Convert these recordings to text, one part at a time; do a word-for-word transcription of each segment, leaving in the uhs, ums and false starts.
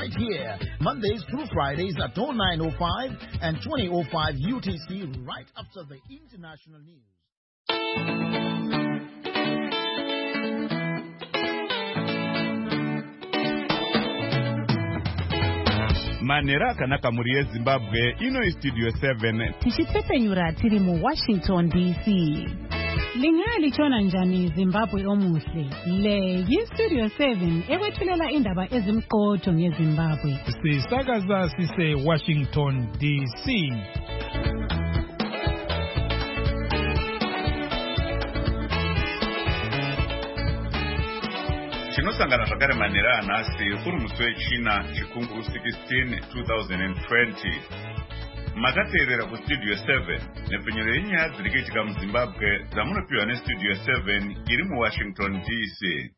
right here, Mondays through Fridays at oh nine oh five and twenty oh five U T C, right after the international news. Manera kanaka muri Zimbabwe ino studio seven tichitsepenyura tiri mu Washington D C. Lingali chona njani Zimbabwe omuhle. Le yi studio seven ekwethulela indaba ezimqotho ngeZimbabwe. Sisakaza sise Washington D C. Chinosangana zvakare manera anhasi uri musi wechina chikunguru sixteen twenty twenty. Makateerera kustudio seven nepfenyero yenyaya dziri kuitika muZimbabwe dzamunopiwa nestudio seven iri muWashington D C.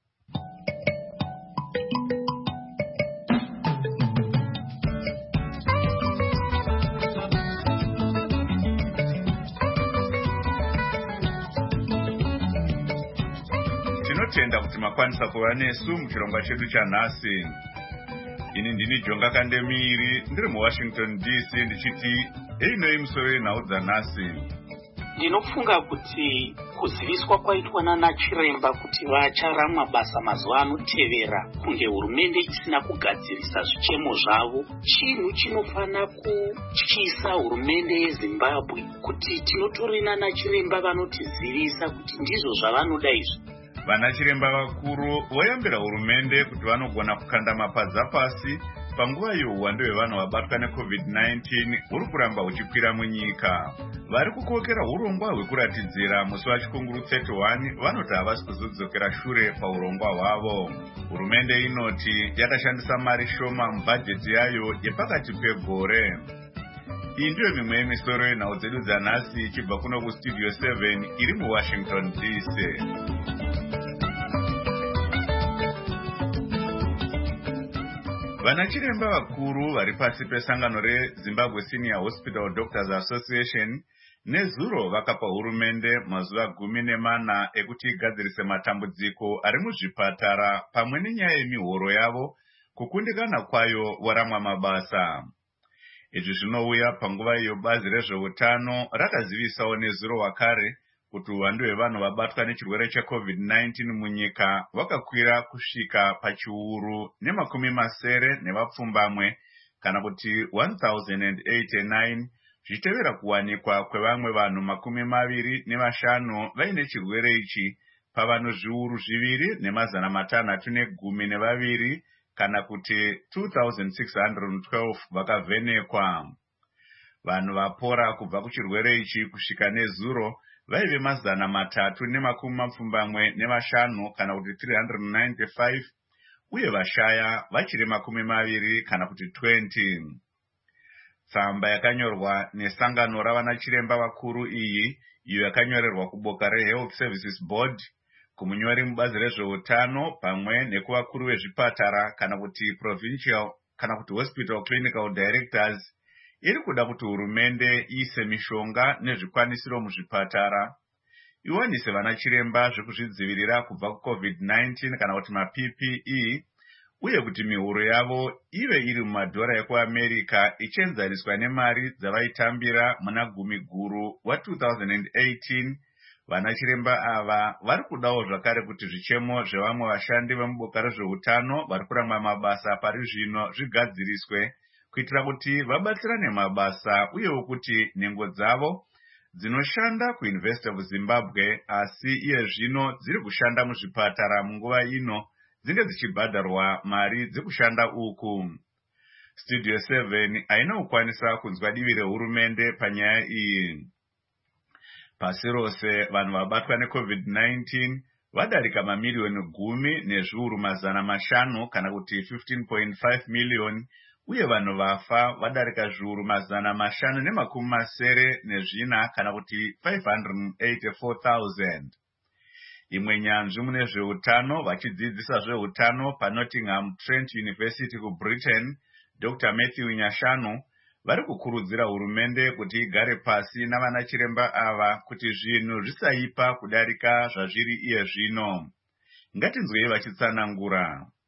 Tinotenda kuti makwanisa kuva nesu muchirongwa chedu chanhasi. Ini ndini Jonga Kandemiri ndiri muWashington D C ndichiti einoi musoro yenhau dzanhasi. Ndinofunga kuti kuziviswa kwaitwa nana Chiremba kuti vacharamwa basa mazuva anotevera kunge hurumende isina kugadzirisa zvichemo zvavo chinhu chinofana kutyisa hurumende yeZimbabwe kuti tinotori nana Chiremba vanotizivisa kuti ndizvo zvavanoda izvi. Vana Chiremba vakuru voyambira hurumende kuti vanogona kukanda mapadza pasi panguva yehuhwando hwevanhu vabatwa necovid nineteen huri kuramba huchikwira munyika. Vari kukokera urongwa hwekuratidzira musi wachikunguru thirty-one vanoti havasi kuzodzokera shure paurongwa hwavo. Hurumende inoti yakashandisa mari shoma mubhajeti yayo yepakati pegore. Iyi ndiyo mimwe yemisoro yenhau dzedu dzanhasi ichibva kuno kustudio seven iri muWashington D C. Vana Chiremba vakuru vari pasi pesangano reZimbabwe Senior Hospital Doctors Association nezuro vakapa hurumende mazuva gumi nemana ekuti igadzirise matambudziko ari muzvipatara pamwe nenyaya yemihoro yavo kukundikana kwayo waramwa mabasa. Izvi zvinouya panguva iyo bazi rezveutano rakazivisawo nezuro wakare kuti uwandu hwevanhu vabatwa nechirwere checovid nineteen munyika vakakwira kusvika pachiuru nemakumi masere nevapfumbamwe kana kuti one thousand eighty-nine zvichitevera kuwanikwa kwevamwe vanhu makumi maviri nevashanu vaine chirwere ichi pavanhu zviuru zviviri nemazana matanhatu negumi nevaviri kana kuti two thousand six hundred twelve vakavhenekwa. Vanhu vapora kubva kuchirwere ichi kusvika nezuro vaive mazana matatu nemakumi mapfumbamwe nevashanu kana kuti three hundred ninety-five uye vashaya vachiri makumi maviri kana kuti twenty. Tsamba yakanyorwa nesangano ravana Chiremba vakuru iyi iyo yakanyorerwa kuboka reHealth Services Board kumunyori mubazi rezveutano pamwe nekuvakuru vezvipatara kana kuti provincial kana kuti hospital clinical directors iri kuda kuti hurumende iise mishonga nezvikwanisiro muzvipatara, iwanise vana Chiremba zvekuzvidzivirira kubva kucovid nineteen kana kuti ma-P P E uye kuti mihoro yavo ive iri mumadhora ekuAmerica ichienzaniswa nemari dzavaitambira muna gumi guru wa two thousand eighteen. Vana Chiremba ava vari kudawo zvakare kuti zvichemo zvevamwe vashandi vemuboka rezveutano vari kuramba mabasa pari zvino zvigadziriswe kuitira kuti vabatsirane mabasa uyewo kuti nhengo dzavo dzinoshanda kuUniversity of Zimbabwe asi iye zvino dziri kushanda muzvipatara munguva ino dzinge dzichibhadharwa mari dzekushanda uku. Studio seven haina kukwanisa kunzwa divi rehurumende panyaya iyi. Pasi rose vanhu vabatwa necovid nineteen vadarika mamiliyoni gumi nezviuru mazana mashanu kana kuti fifteen point five million uye vanhu vafa vadarika zviuru mazana mashanu nemakumi masere nezvina kana kuti five hundred eighty-four thousand. Imwe nyanzvi mune zveutano vachidzidzisa zveutano paNottingham Trent University kuBritain, Doctor Matthew Nyashanu vari kukurudzira hurumende kuti igare pasi navana Chiremba ava kuti zvinhu zvisaipa kudarika zvazviri iye zvino. Ngatinzwei vachitsanangura.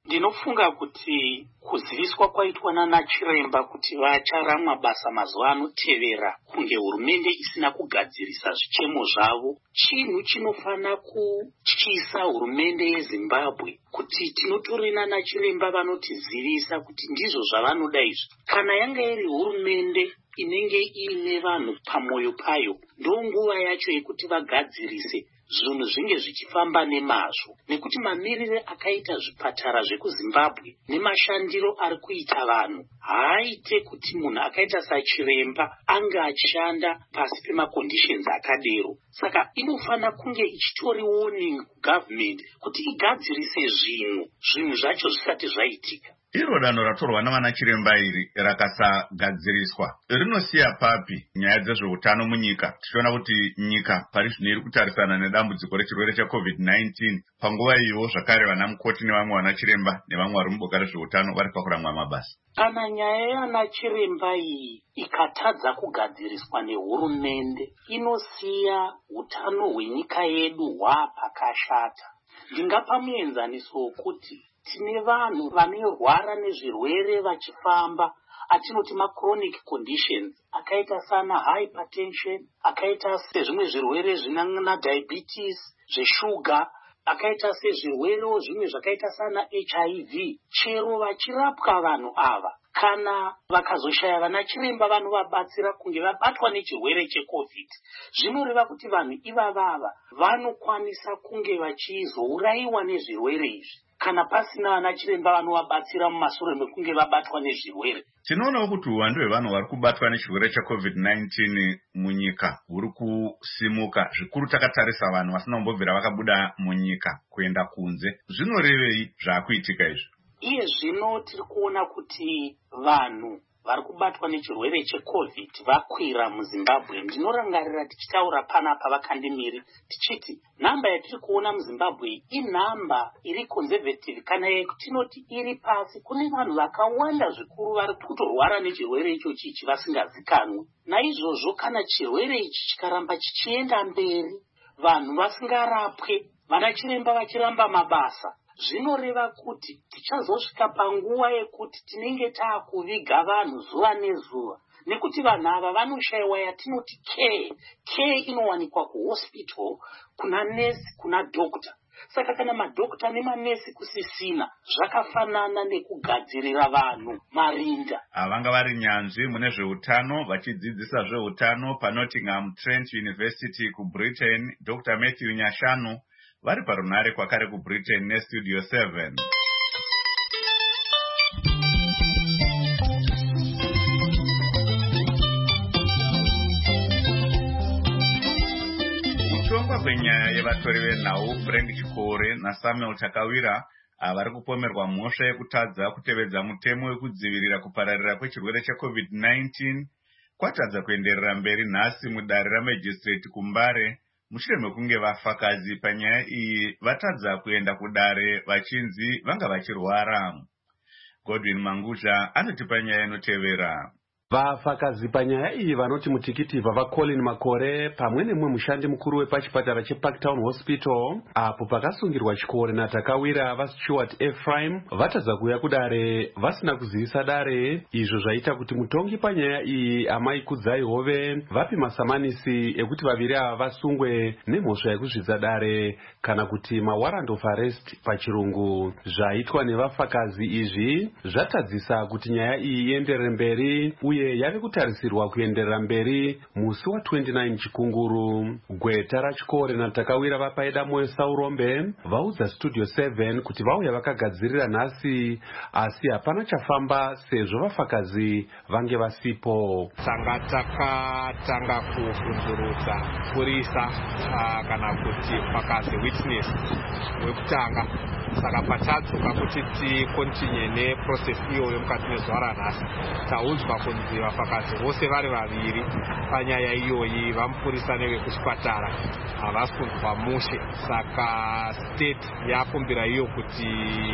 Ndinofunga kuti kuziviswa kwaitwa nana chiremba kuti vacharamwa basa mazuva anotevera kunge hurumende isina kugadzirisa zvichemo zvavo chinhu chinofana kutyisa hurumende yeZimbabwe kuti tinotori nana chiremba vanotizivisa kuti ndizvo zvavanoda izvi. Kana yanga iri hurumende inenge iine vanhu pamwoyo payo, ndonguva yacho yekuti vagadzirise zvinhu zvinge zvichifamba nemazvo, nekuti mamirire akaita zvipatara zvekuZimbabwe nemashandiro ari kuita vanhu haaite kuti munhu akaita sachiremba ange achishanda pasi pemaconditions akadero. Saka inofana kunge ichitori warning kugovernment kuti igadzirise zvinhu zvinhu zvacho zvisati zvaitika. Iro danho ratorwa navana chiremba iri rakasagadziriswa rinosiya papi nyaya dzezveutano munyika? Tichiona kuti nyika pari zvino iri kutarisana nedambudziko rechirwere checovid nineteen. Panguva iyo zvakare vana mukoti nevamwe vana chiremba nevamwe vari muboka rezveutano vari pakuramwa mabasa. Kana nyaya yana chiremba iyi ikatadza kugadziriswa nehurumende, inosiya utano hwenyika yedu hwapakashata. Ndingapa muenzaniso wokuti tine vanhu vanorwara nezvirwere vachifamba atinoti machronic conditions akaita sana hypertension, akaita sezvimwe zvirwere zvinana diabetes, zveshuga, akaita sezvirwere zvimwe zvakaita sana H I V. Chero vachirapwa vanhu ava, kana vakazoshaya vana chiremba vanovabatsira kunge vabatwa nechirwere checovid, zvinoreva kuti vanhu ivavava vanokwanisa kunge vachizourayiwa nezvirwere izvi kana pasina vana chiremba vanovabatsira mumashure mekunge vabatwa nezvirwere. Tinoonawo kuti uwandu hwevanhu vari kubatwa nechirwere checovid nineteen munyika huri kusimuka zvikuru takatarisa vanhu vasina kumbobvira vakabuda munyika kuenda kunze. Zvinorevei zvaakuitika izvi? Iye zvino tiri kuona kuti vanhu vari kubatwa nechirwere checovid vakwira muZimbabwe. Ndinorangarira tichitaura panapa vakandimiri tichiti namba yatiri kuona muZimbabwe inhamba iri conservative, kana tinoti iri pasi. Kune vanhu vakawanda zvikuru vari kutorwara nechirwere ichochi ichi vasingazikanwi. Naizvozvo kana chirwere ichi chikaramba chichienda mberi, vanhu vasingarapwe, vana chiremba vachiramba mabasa, zvinoreva kuti tichazosvika panguva yekuti tinenge taakuviga vanhu zuva nezuva, nekuti vanhu ava vanoshayiwa yatinoti care. Care inowanikwa kuhospital, kuna nesi, kuna dokta. Saka kana madokta nemanesi kusisina, zvakafanana nekugadzirira vanhu marinda. Vanga vari nyanzvi mune zveutano vachidzidzisa zveutano paNottingham Trent University kuBritain, Doctor Matthew Nyashanu vari parunare kwakare kuBritain neStudio seven. Kuchongwa kwenyaya yevatori venhau Frank Chikore naSamuel Takawira vari kupomerwa mhosva yekutadza kutevedza mutemo wekudzivirira kupararira kwechirwere checovid nineteen kwatadza kuenderera mberi nhasi mudare ramajistrate kuMbare mushure mekunge vafakazi panyaya iyi vatadza kuenda kudare vachinzi vanga vachirwara. Godwin Manguzha anotipa nyaya inotevera. Vafakazi panyaya iyi vanoti mutikitiva vaColin Makore pamwe nemumwe mushandi mukuru wepachipatara cheParktown Hospital apo pakasungirwa Chikore naTakawira vaStuart Ephraim vatadza kuuya kudare vasina kuzivisa dare, izvo zvaita kuti mutongi panyaya iyi Amai Kudzai Hove vapi masamanisi ekuti vaviri ava vasungwe nemhosva yekuzvidza dare kana kuti mawarrant of arrest pachirungu. Zvaitwa nevafakazi izvi zvatadzisa kuti nyaya iyi ienderere mberi uye yave kutarisirwa kuenderera mberi musi wa twenty-nine Chikunguru. Gweta raChikore naTakawira vapaida moyo Saurombe vaudza Studio seven kuti vauya vakagadzirira nhasi asi hapana chafamba sezvo vafakazi vange vasipo. Tanga takatanga kubvunzurudza purisa uh, kana kuti fakazi witness wekutanga, saka patadzoka kuti tikontinye neprocess iyoyo mukati mezuva ranhasi taudzwa kunzi vakadzi vafakadzi vose vari vaviri panyaya iyoyi vamupurisa nevekuchipatara havasi kunzwa mushe. Saka state yakumbira iyo kuti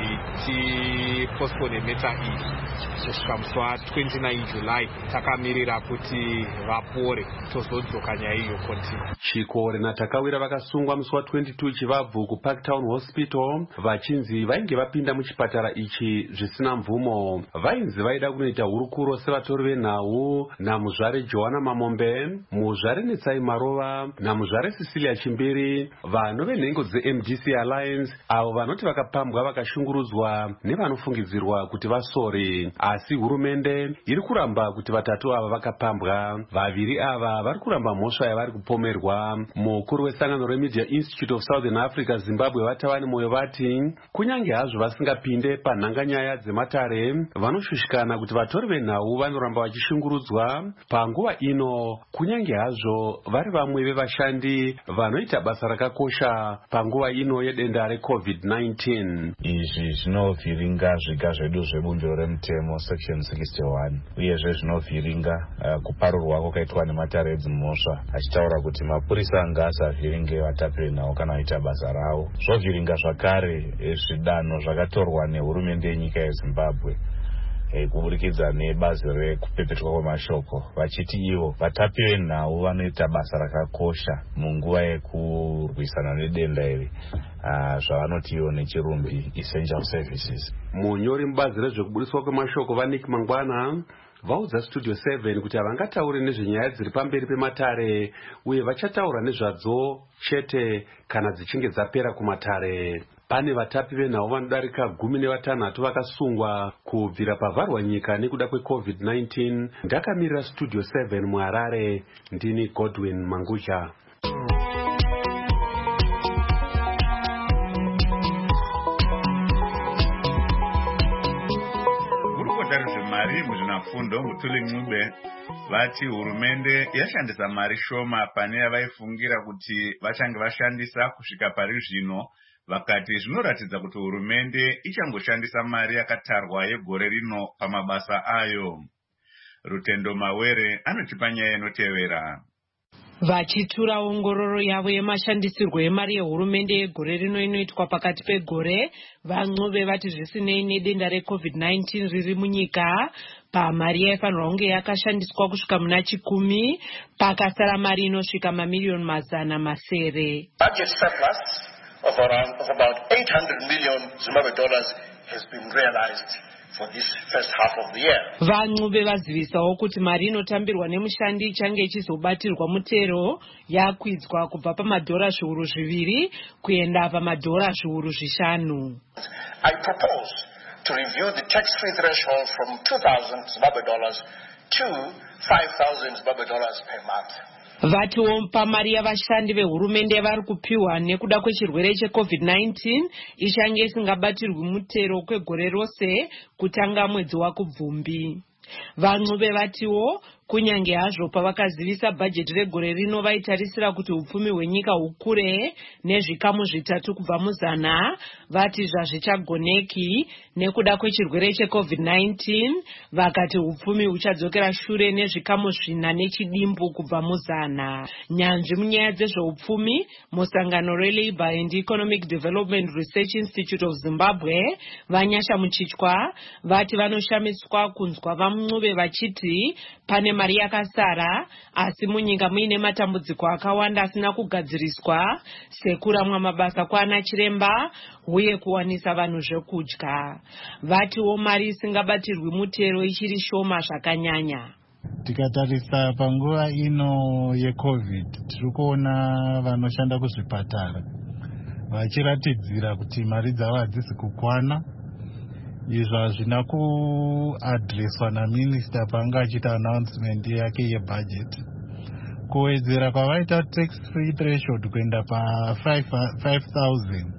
tipostpone meta iyi kusvika musi wa29 July. Takamirira kuti vapore tozodzoka nyaya iyo continue. Chikore naTakawira vakasungwa musi wa22 Chivabvu kuParktown Hospital vachinzi vainge vapinda muchipatara ichi zvisina mvumo. Vainzi vaida kunoita hurukuro sevatori venhau namuzvare Joanna Mamombe, muzvare Netsai Marova namuzvare Cecilia Chimbiri, vano venhengo dze-M D C Alliance avo vanoti vakapambwa vakashungurudzwa nevanofungidzirwa kuti vasori. Asi hurumende iri kuramba kuti vatatu ava vakapambwa. Vaviri ava vari kuramba mhosva yavari kupomerwa. Mukuru wesangano reMedia Institute of Southern Africa Zimbabwe vatava nemwoyo vati kunyange hazvo vasingapinde panhanganyaya dzematare vanoshushikana kuti vatori venhau vanoramba vachishungurudzwa panguva ino, kunyange hazvo vari vamwe vevashandi vanoita basa rakakosha panguva ino yedenda reCovid nineteen. Izvi zvinovhiringa zviga zvedu zvebunjo remutemo section sixty-one uyezve zvinovhiringa uh, kuparurwa kwakaitwa nematare edzimhosva achitaura kuti mapurisa ngaasavhiringe vatapi venhau kana vaita basa ravo. Zvovhiringa zvakare zvidanho zvakatorwa nehurumende yenyika yeZimbabwe e, kuburikidza nebazi rekupepetwa kwemashoko vachiti ivo vatapi venhau vanoita basa rakakosha munguva yekurwisana nedenda iri uh, zvavanoti ivo nechirumbi essential services. Munyori mubazi rezvekubudiswa kwemashoko vaNick Mangwana vaudza Studio seven kuti havangataure nezvenyaya dziri pamberi pematare uye vachataura nezvadzo chete kana dzichinge dzapera kumatare. Pane vatapi venhau vanodarika gumi nevatanhatu vakasungwa kubvira pavharwa nyika nekuda kweCovid nineteen. Ndakamirira Studio seven muHarare, ndini Godwin Mangucha. Mari muzvinafundo Mutuli Ncube vati hurumende yashandisa mari shoma pane yavaifungira kuti vachange vashandisa kusvika pari zvino. Vakati zvinoratidza kuti hurumende ichangoshandisa mari yakatarwa yegore rino pamabasa ayo. Rutendo Mawere anotipa nyaya inotevera. Vachitura ongororo yavo yemashandisirwo emari yehurumende yegore rino inoitwa pakati pegore, vaNcube vati zvisinei nedenda reCovid nineteen riri munyika, pamari yaifanirwa kunge yakashandiswa kusvika muna chikumi, pakasara mari inosvika mamiliyoni mazana masere. Budget surplus of around of about eight hundred million Zimbabwe dollars has been realized for this first half of the year. VaNcube vazivisawo kuti mari inotambirwa nemushandi ichange ichizobatirwa mutero yakwidzwa kubva pamadhora zviuru zviviri kuenda pamadhora zviuru zvishanu. I propose to review the tax-free threshold from two thousand Zimbabwe dollars to five thousand Zimbabwe dollars per month. Vatiwo pamari yavashandi vehurumende vari kupiwa nekuda kwechirwere cheCovid nineteen ichange isingabatirwi mutero kwegore rose kutanga mwedzi waKubvumbi. VaNcube vatiwo kunyange hazvo pavakazivisa bhajeti regore rino vaitarisira kuti upfumi hwenyika hukure nezvikamu zvitatu kubva muzana, vati zvazvichagoneki nekuda kwechirwere cheCovid nineteen, vakati upfumi huchadzokera shure nezvikamu zvina nechidimbu kubva muzana. Nyanzvi munyaya dzezveupfumi musangano reLabour and Economic Development Research Institute of Zimbabwe Vanyasha Muchichwa vati vanoshamiswa kunzwa vaNcube vachiti pane mari yakasara asi munyika muine matambudziko akawanda asina kugadziriswa sekuramwa mabasa kwaana chiremba uye kuwanisa vanhu zvekudya. Vatiwo mari isingabatirwi mutero ichiri shoma zvakanyanya. Tikatarisa panguva ino yeCovid tiri kuona vanoshanda kuzvipatara vachiratidzira kuti mari dzavo hadzisi kukwana. Izvo hazvina kuadreswa naminista panga achiita announcement yake yebudget. Kuwedzera kwavaita tax free threshold kuenda pa five thousand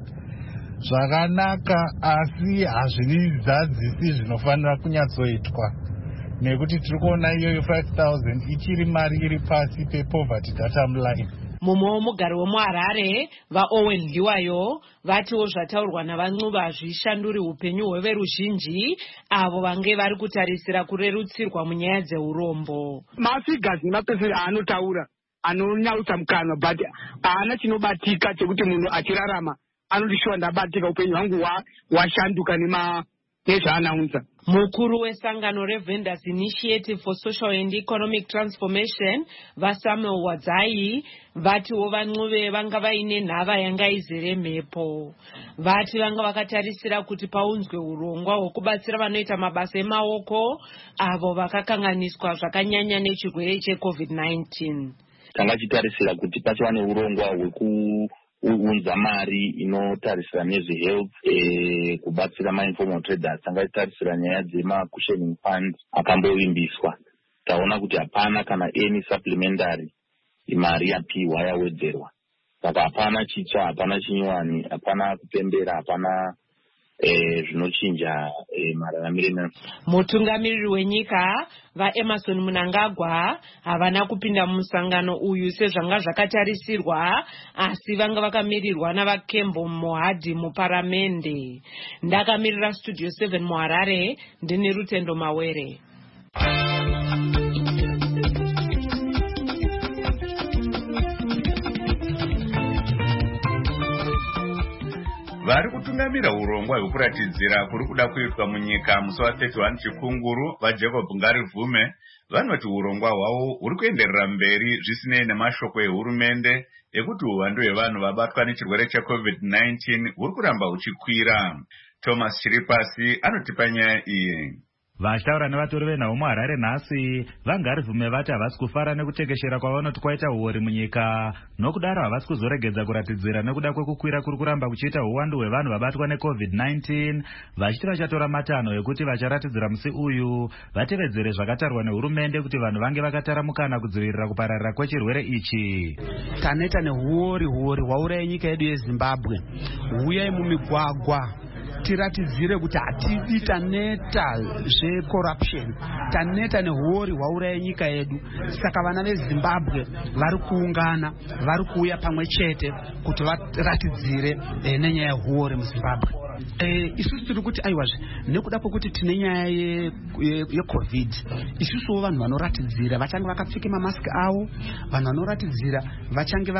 zvakanaka, asi hazvidzadzisi zvinofanira kunyatsoitwa nekuti tiri kuona iyoyo five thousand ichiri mari iri pasi pepoverty datum line. mumwe womugari wemuharare vaowen liwayo vatiwo zvataurwa navancuva hazvishanduri upenyu hweveruzhinji avo vange vari kutarisira kurerutsirwa munyaya dzeurombo. Mafigasi nemapesenti aanotaura anonyautsa mukanwa but haana chinobatika chekuti munhu achirarama anotishuwa ndabatika upenyu hwangu washanduka nema nezvaanaunza. Mukuru wesangano reVendors Initiative for Social and Economic Transformation vaSamuel Wadzai vatiwo vancuve vanga vaine nhava yanga izere mhepo. Vati vanga vakatarisira kuti paunzwe urongwa hwekubatsira vanoita mabasa emaoko avo vakakanganiswa zvakanyanya nechirwere checovid nineteen. Tanga chitarisira kuti pachava neurongwa hweku unza mari inotarisira nezvehealth eh, kubatsira mainformal traders. Tanga chitarisira nyaya dzemacushioning fund akambovimbiswa. Taona kuti hapana kana any supplementary imari yapiwa yawedzerwa. Saka hapana chicha, hapana chinyuwani, hapana kupembera, hapana eh, zvinochinja eh, mararamiro. Mutungamiriri wenyika vaEmerson Mnangagwa havana kupinda mumusangano uyu sezvanga zvakatarisirwa, asi vanga vakamirirwa navaKembo Mohadi muparamende. Ndakamirira Studio seven muHarare, ndini Rutendo Mawere. Vari kutungamira urongwa hwekuratidzira kuri kuda kuitwa munyika musi wa thirty-one Chikunguru vaJacob Ngarivume vanoti urongwa hwavo huri kuenderera mberi zvisinei nemashoko ehurumende ekuti uwandu hwevanhu vabatwa nechirwere checovid nineteen huri kuramba huchikwira. Thomas Chiripasi anotipa nyaya iyi. Vachitaura nevatori venhau muHarare nhasi vaNgarivume vati havasi kufara nekutekeshera kwavanoti kwaita uori munyika, nokudaro havasi kuzoregedza kuratidzira nekuda kwekukwira kuri kuramba kuchiita uwandu hwevanhu vabatwa necovid nineteen, vachiti vachatora matanho ekuti vacharatidzira musi uyu vatevedzere zvakatarwa nehurumende kuti vanhu vange vakatara mukana kudzivirira kupararira kwechirwere ichi. Taneta nehuori huori hwauraya nyika yedu yeZimbabwe, huyai mumigwagwa tiratidzire kuti hatidi taneta zvecorruption, taneta nehuori hwauraya nyika yedu. Saka vana veZimbabwe vari kuungana, vari kuuya pamwe chete kuti varatidzire eh, nenyaya yehuori muZimbabwe. Eh, isusu tiri kuti aiwazve nekuda kwokuti tine nyaya yecovid, isusuwo vanhu vanoratidzira vachange vakapfeka mamaski avo, vanhu vanoratidzira vachange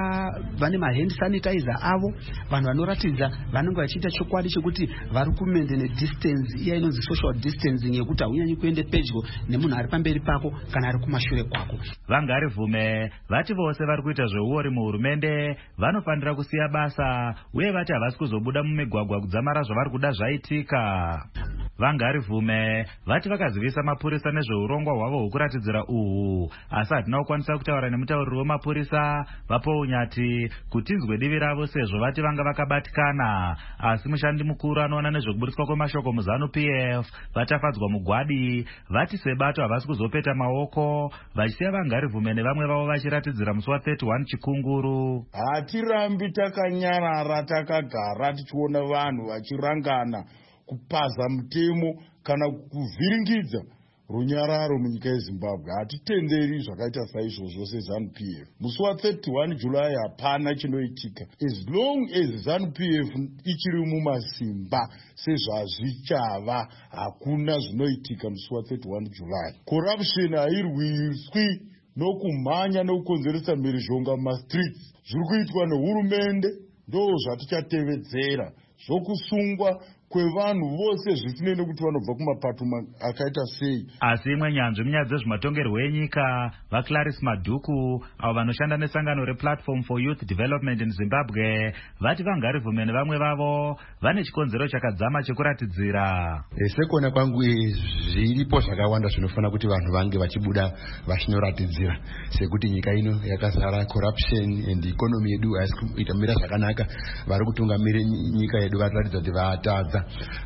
vane mahand sanitizer avo, vanhu vanoratidza vanenge vachiita chokwadi chekuti vari kumaintain distance iya inonzi social distancing yekuti haunyanyi kuende pedyo nemunhu ari pamberi pako kana ari kumashure kwako. vaNgarivume vati vose vari kuita zveuori muhurumende vanofanira kusiya basa uye vati havasi kuzobuda mumigwagwa kudzamara zvavari kuda zvaitika. vaNgarivume vati vakazivisa mapurisa nezveurongwa hwavo hwekuratidzira uhu, asi hatina kukwanisa kutaura nemutauriri wemapurisa vaPounyati kuti inzwe divi ravo sezvo vati vanga vakabatikana, asi mushandi mukuru anoona nezvekubudiswa kwemashoko muZanu-P F vatafadzwa mugwadi vati sebato havasi kuzopeta maoko, vachisiya vaNgarivume nevamwe vavo vachiratidzira musi wa thirty-one Chikunguru. Hatirambi takanyarara takagara tichiona vanhu vachirangana kupaza mutemo kana kuvhiringidza runyararo munyika yeZimbabwe. Hatitenderi zvakaita saizvozvo seZanu-P F. Musi wa thirty-one July hapana chinoitika as long as Zanu-P F ichiri mumasimba sezvazvichava, hakuna zvinoitika musi wa thirty-one July. Corruption hairwiswi nokumhanya nokukonzeresa mhirizhonga mumastreets. Zviri kuitwa nehurumende ndo zvatichatevedzera, zvokusungwa kwevanhu vose zvisinei nekuti vanobva kumapato akaita sei. Asi imwe nyanzvi munyaya dzezvematongerwo enyika vaClarice Maduku avo vanoshanda nesangano rePlatform for Youth Development in Zimbabwe vati vaNgarivume nevamwe vavo vane chikonzero chakadzama chekuratidzira. Sekuona kwangu zviripo zvakawanda zvinofanira kuti vanhu vange vachibuda vachinoratidzira, sekuti nyika ino yakazara corruption and economy yedu haisi kuitamira zvakanaka, vari kutungamira nyika yedu vatiratidza kuti vatadza.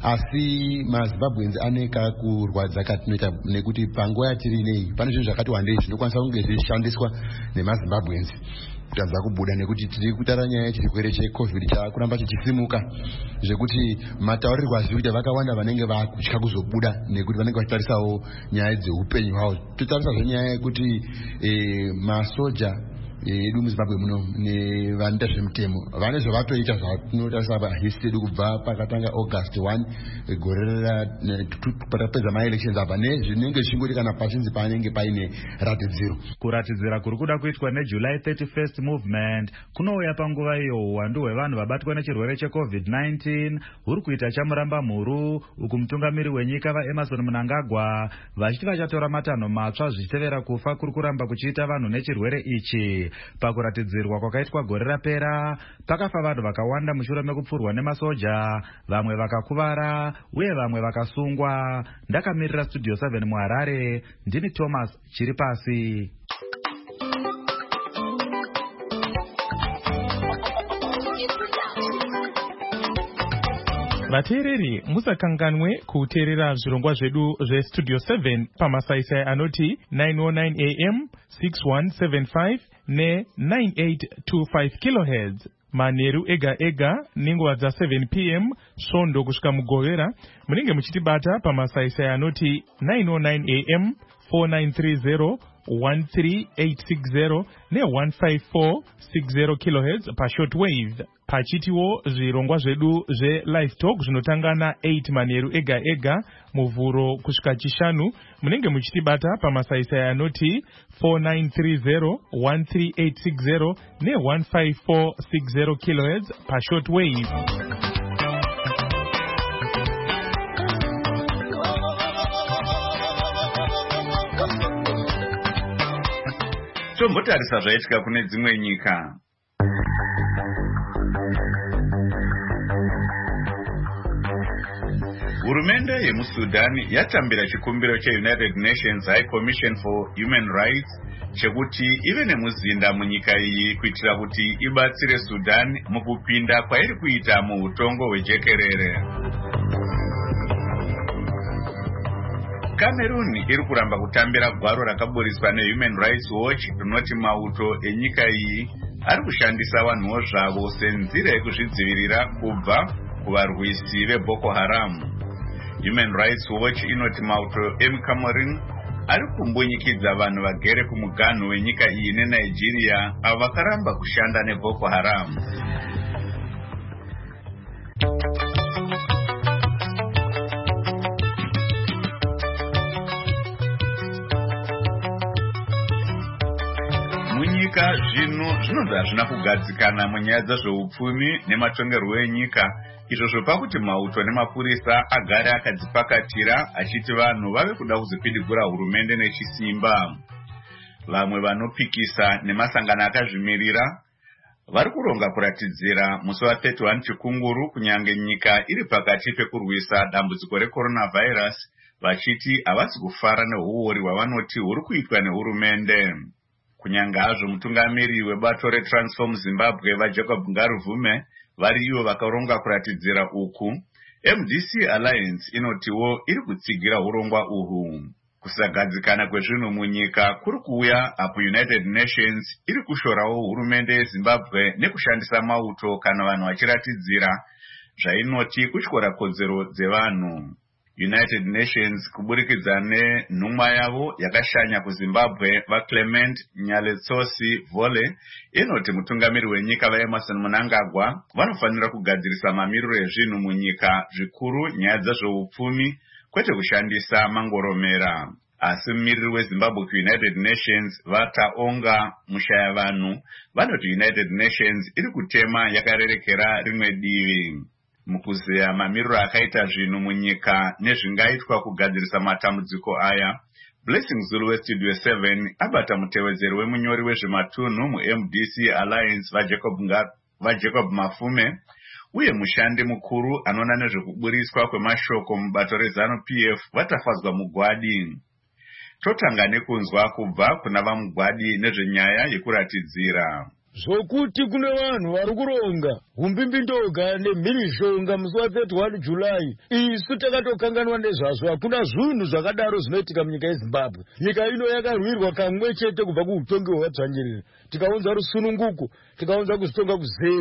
Asi maZimbabweans aneka kurwadza katinoita nekuti panguva yatiri nei pane zvinhu zvakati wandei zvinokwanisa kunge zvishandiswa nemaZimbabweans kutadza kubuda, nekuti tiri kutaura nyaya yechirwere checovid chakuramba chichisimuka, zvekuti mataurirwo azviri kuita vakawanda vanenge vakutya kuzobuda nekuti vanenge vachitarisawo nyaya dzeupenyu hwavo. Totarisazve nyaya yekuti eh, masoja yedu muZimbabwe muno nevanoita zvemutemo vane zvavatoita zvatinotarisa pahistory yedu kubva pakatanga August first gore rapedza maelections apa nezvinenge zvingoti kana pachinzi panenge paine ratidziro. Kuratidzira kuri kuda kuitwa neJuly thirty-first movement kunouya panguva iyo uwandu hwevanhu vabatwa nechirwere checovid nineteen huri kuita chamuramba mhuru, uku mutungamiri wenyika vaEmerson Mnangagwa vachiti vachatora matanho matsva zvichitevera kufa kuri kuramba kuchiita vanhu nechirwere ichi. Pakuratidzirwa kwakaitwa gore rapera pakafa vanhu vakawanda mushure mekupfurwa nemasoja, vamwe vakakuvara uye vamwe vakasungwa. Ndakamirira Studio seven muHarare, ndini Thomas Chiripasi. Vateereri musakanganwe kuteerera zvirongwa zvedu zveStudio seven pamasaisai anoti nine oh nine A M, six one seven five ne nine eight two five kilohertz manheru ega ega nenguva dza seven P M svondo kusvika mugovera. Munenge muchitibata pamasaisai anoti nine oh nine A M, four nine three zero one three eight six zero ne one five four six zero kilohertz pashortwave. Pachitiwo zvirongwa zvedu zve-live talk zvinotanga na eight manheru ega ega muvhuro kusvika chishanu. Munenge muchitibata pamasaisai anoti four nine three zero one three eight six zero ne one five four six zero kilohertz pashortwave. Tombotarisa zvaitika kune dzimwe nyika. Hurumende yemuSudan yatambira chikumbiro cheUnited Nations High Commission for Human Rights chekuti ive nemuzinda munyika iyi kuitira kuti ibatsire Sudan mukupinda kwairi kuita muutongo hwejekerere. Cameroon iri kuramba kutambira gwaro rakaburiswa neHuman Rights Watch rinoti mauto enyika iyi ari kushandisa vanhuwo zvavo senzira yekuzvidzivirira kubva kuvarwisi veBoko Haram. Human Rights Watch inoti mauto emuCameroon ari kumbunyikidza vanhu vagere kumuganhu wenyika iyi neNigeria avo vakaramba kushanda neBoko Haram. Munyika zvino zvinonzi hazvina kugadzikana munyaya dzezveupfumi nematongerwo enyika, izvo zvopa kuti mauto nemapurisa agare akadzipakatira achiti vanhu vave kuda kuzopidigura hurumende nechisimba. Vamwe vanopikisa nemasangano akazvimirira vari kuronga kuratidzira musi wa thirty-one chikunguru kunyange nyika iri pakati pekurwisa dambudziko recoronavirus, vachiti havasi kufara neuori hwavanoti huri kuitwa nehurumende. Kunyange hazvo mutungamiri webato reTransform Zimbabwe vaJacob Ngaruvume vari ivo vakaronga kuratidzira uku, M D C Alliance inotiwo iri kutsigira urongwa uhu. Kusagadzikana kwezvinhu munyika kuri kuuya apo United Nations iri kushorawo hurumende yeZimbabwe nekushandisa mauto kana vanhu vachiratidzira zvainoti kutyora kodzero dzevanhu. United Nations kuburikidza nenhumwa yavo yakashanya kuZimbabwe vaClement Nyaletsosi Vole inoti mutungamiri wenyika vaEmerson Mnangagwa vanofanira kugadzirisa mamiriro ezvinhu munyika, zvikuru nyaya dzezveupfumi kwete kushandisa mangoromera. Asi mumiriri weZimbabwe kuUnited Nations vataonga mushaya vanhu vanoti United Nations iri kutema yakarerekera rimwe divi. Mukuzeya mamiriro akaita zvinhu munyika nezvingaitwa kugadzirisa matambudziko aya, Blessing Zulu weStudio seven abata mutevedzeri wemunyori wezvematunhu muM D C Alliance vaJacob vaJacob Mafume uye mushandi mukuru anoona nezvekuburiswa kwemashoko mubato reZanu P F vatafadzwa mugwadi. Totanga nekunzwa kubva kuna vamugwadi nezvenyaya yekuratidzira. Zvokuti kune vanhu vari kuronga umbimbindoga nemhirishonga musi wa thirty-one July, isu takatokanganwa nezvazvo. Hakuna zvinhu zvakadaro zvinoitika munyika yeZimbabwe. Nyika ino yakarwirwa kamwe chete kubva kuutongi hwavadzvanyiriri, tikaunza rusununguko, tikaunza kuzitonga kuzere,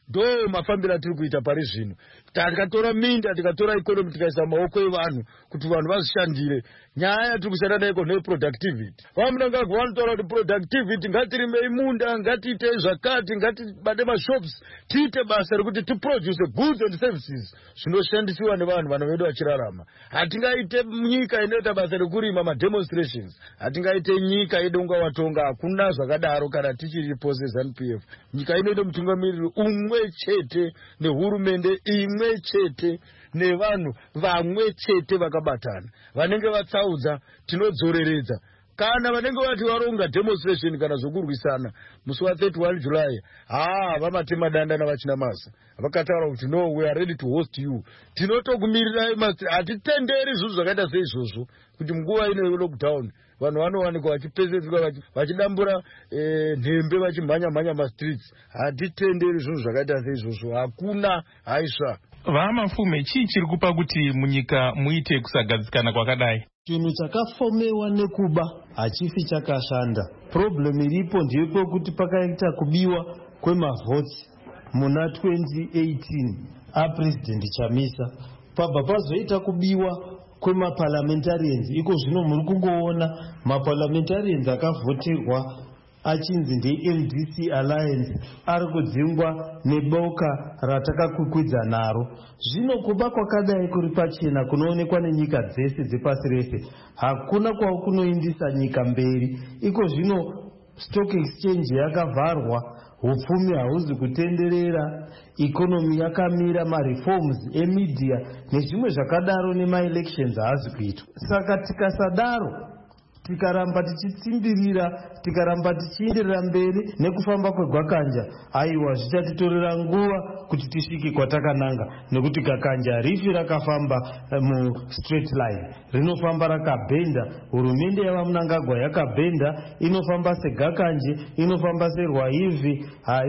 ndo mafambiro atiri kuita pari zvino. Tikatora minda, tikatora ikonomi, tikaisa maoko evanhu kuti vanhu vazvishandire. Nyaya yatiri kushanda nayo ne productivity. Vamunangagwa vanotaura kuti productivity, ngatirimei munda, ngatiite zvakati, ngatibate mashops, tiite basa rekuti tiproduce goods and services zvinoshandisiwa nevanhu vana vedu vachirarama. Hatingaite nyika inoita basa rekurima mademonstrations, hatingaite nyika yedonga watonga, hakuna zvakadaro kana tichiri pose ZANU P F. Nyika inoita mutungamiriri umwe chete nehurumende imwe chete nevanhu vamwe chete vakabatana. Vanenge vatsaudza tinodzoreredza. Kana vanenge vati varonga demonstration kana zokurwisana musi wa thirty-one July, ah vamatema danda navachina masa. Vakataura kuti no, we are ready to host you. Tinotokumirirai, hatitenderi zvinhu zvakaita seizvozvo kuti munguva ino yelockdown vanhu vanowanikwa vachipesedzwa vachidambura nhembe vachimhanya mhanya mastreets. Hatitenderi zvinhu zvakaita seizvozvo, hakuna haisva. Vamafume, chii chiri kupa kuti munyika muite kusagadzikana kwakadai? Chinhu chakafomewa nekuba hachifi chakashanda. Problem iripo ndeyekuti pakaita kubiwa kwemavhotsi muna twenty eighteen apresident Chamisa, pabva pazoita kubiwa kwemaparliamentarians. Iko zvino muri kungoona maparliamentarians akavhoterwa achinzi nde-M D C Alliance ari kudzingwa neboka ratakakwikwidza naro. Zvino kuba kwakadai kuri pachena kunoonekwa nenyika dzese dzepasi rese. Hakuna kwakunoindisa nyika mberi. Iko zvino stock exchange yakavharwa, hupfumi hauzi kutenderera, economy yakamira, ma-reforms emedia nezvimwe zvakadaro nema-elections haazi kuitwa. Saka tikasadaro, tikaramba tichitsimbirira, tikaramba tichienderera mberi nekufamba kwegwakanja, aiwa zvichatitorera nguva kuti tisvike kwatakananga, nekuti gakanja rifi rakafamba mu straight line, rinofamba rakabhenda. Hurumende yavaMnangagwa yakabhenda, inofamba segakanje, inofamba serwaivhi,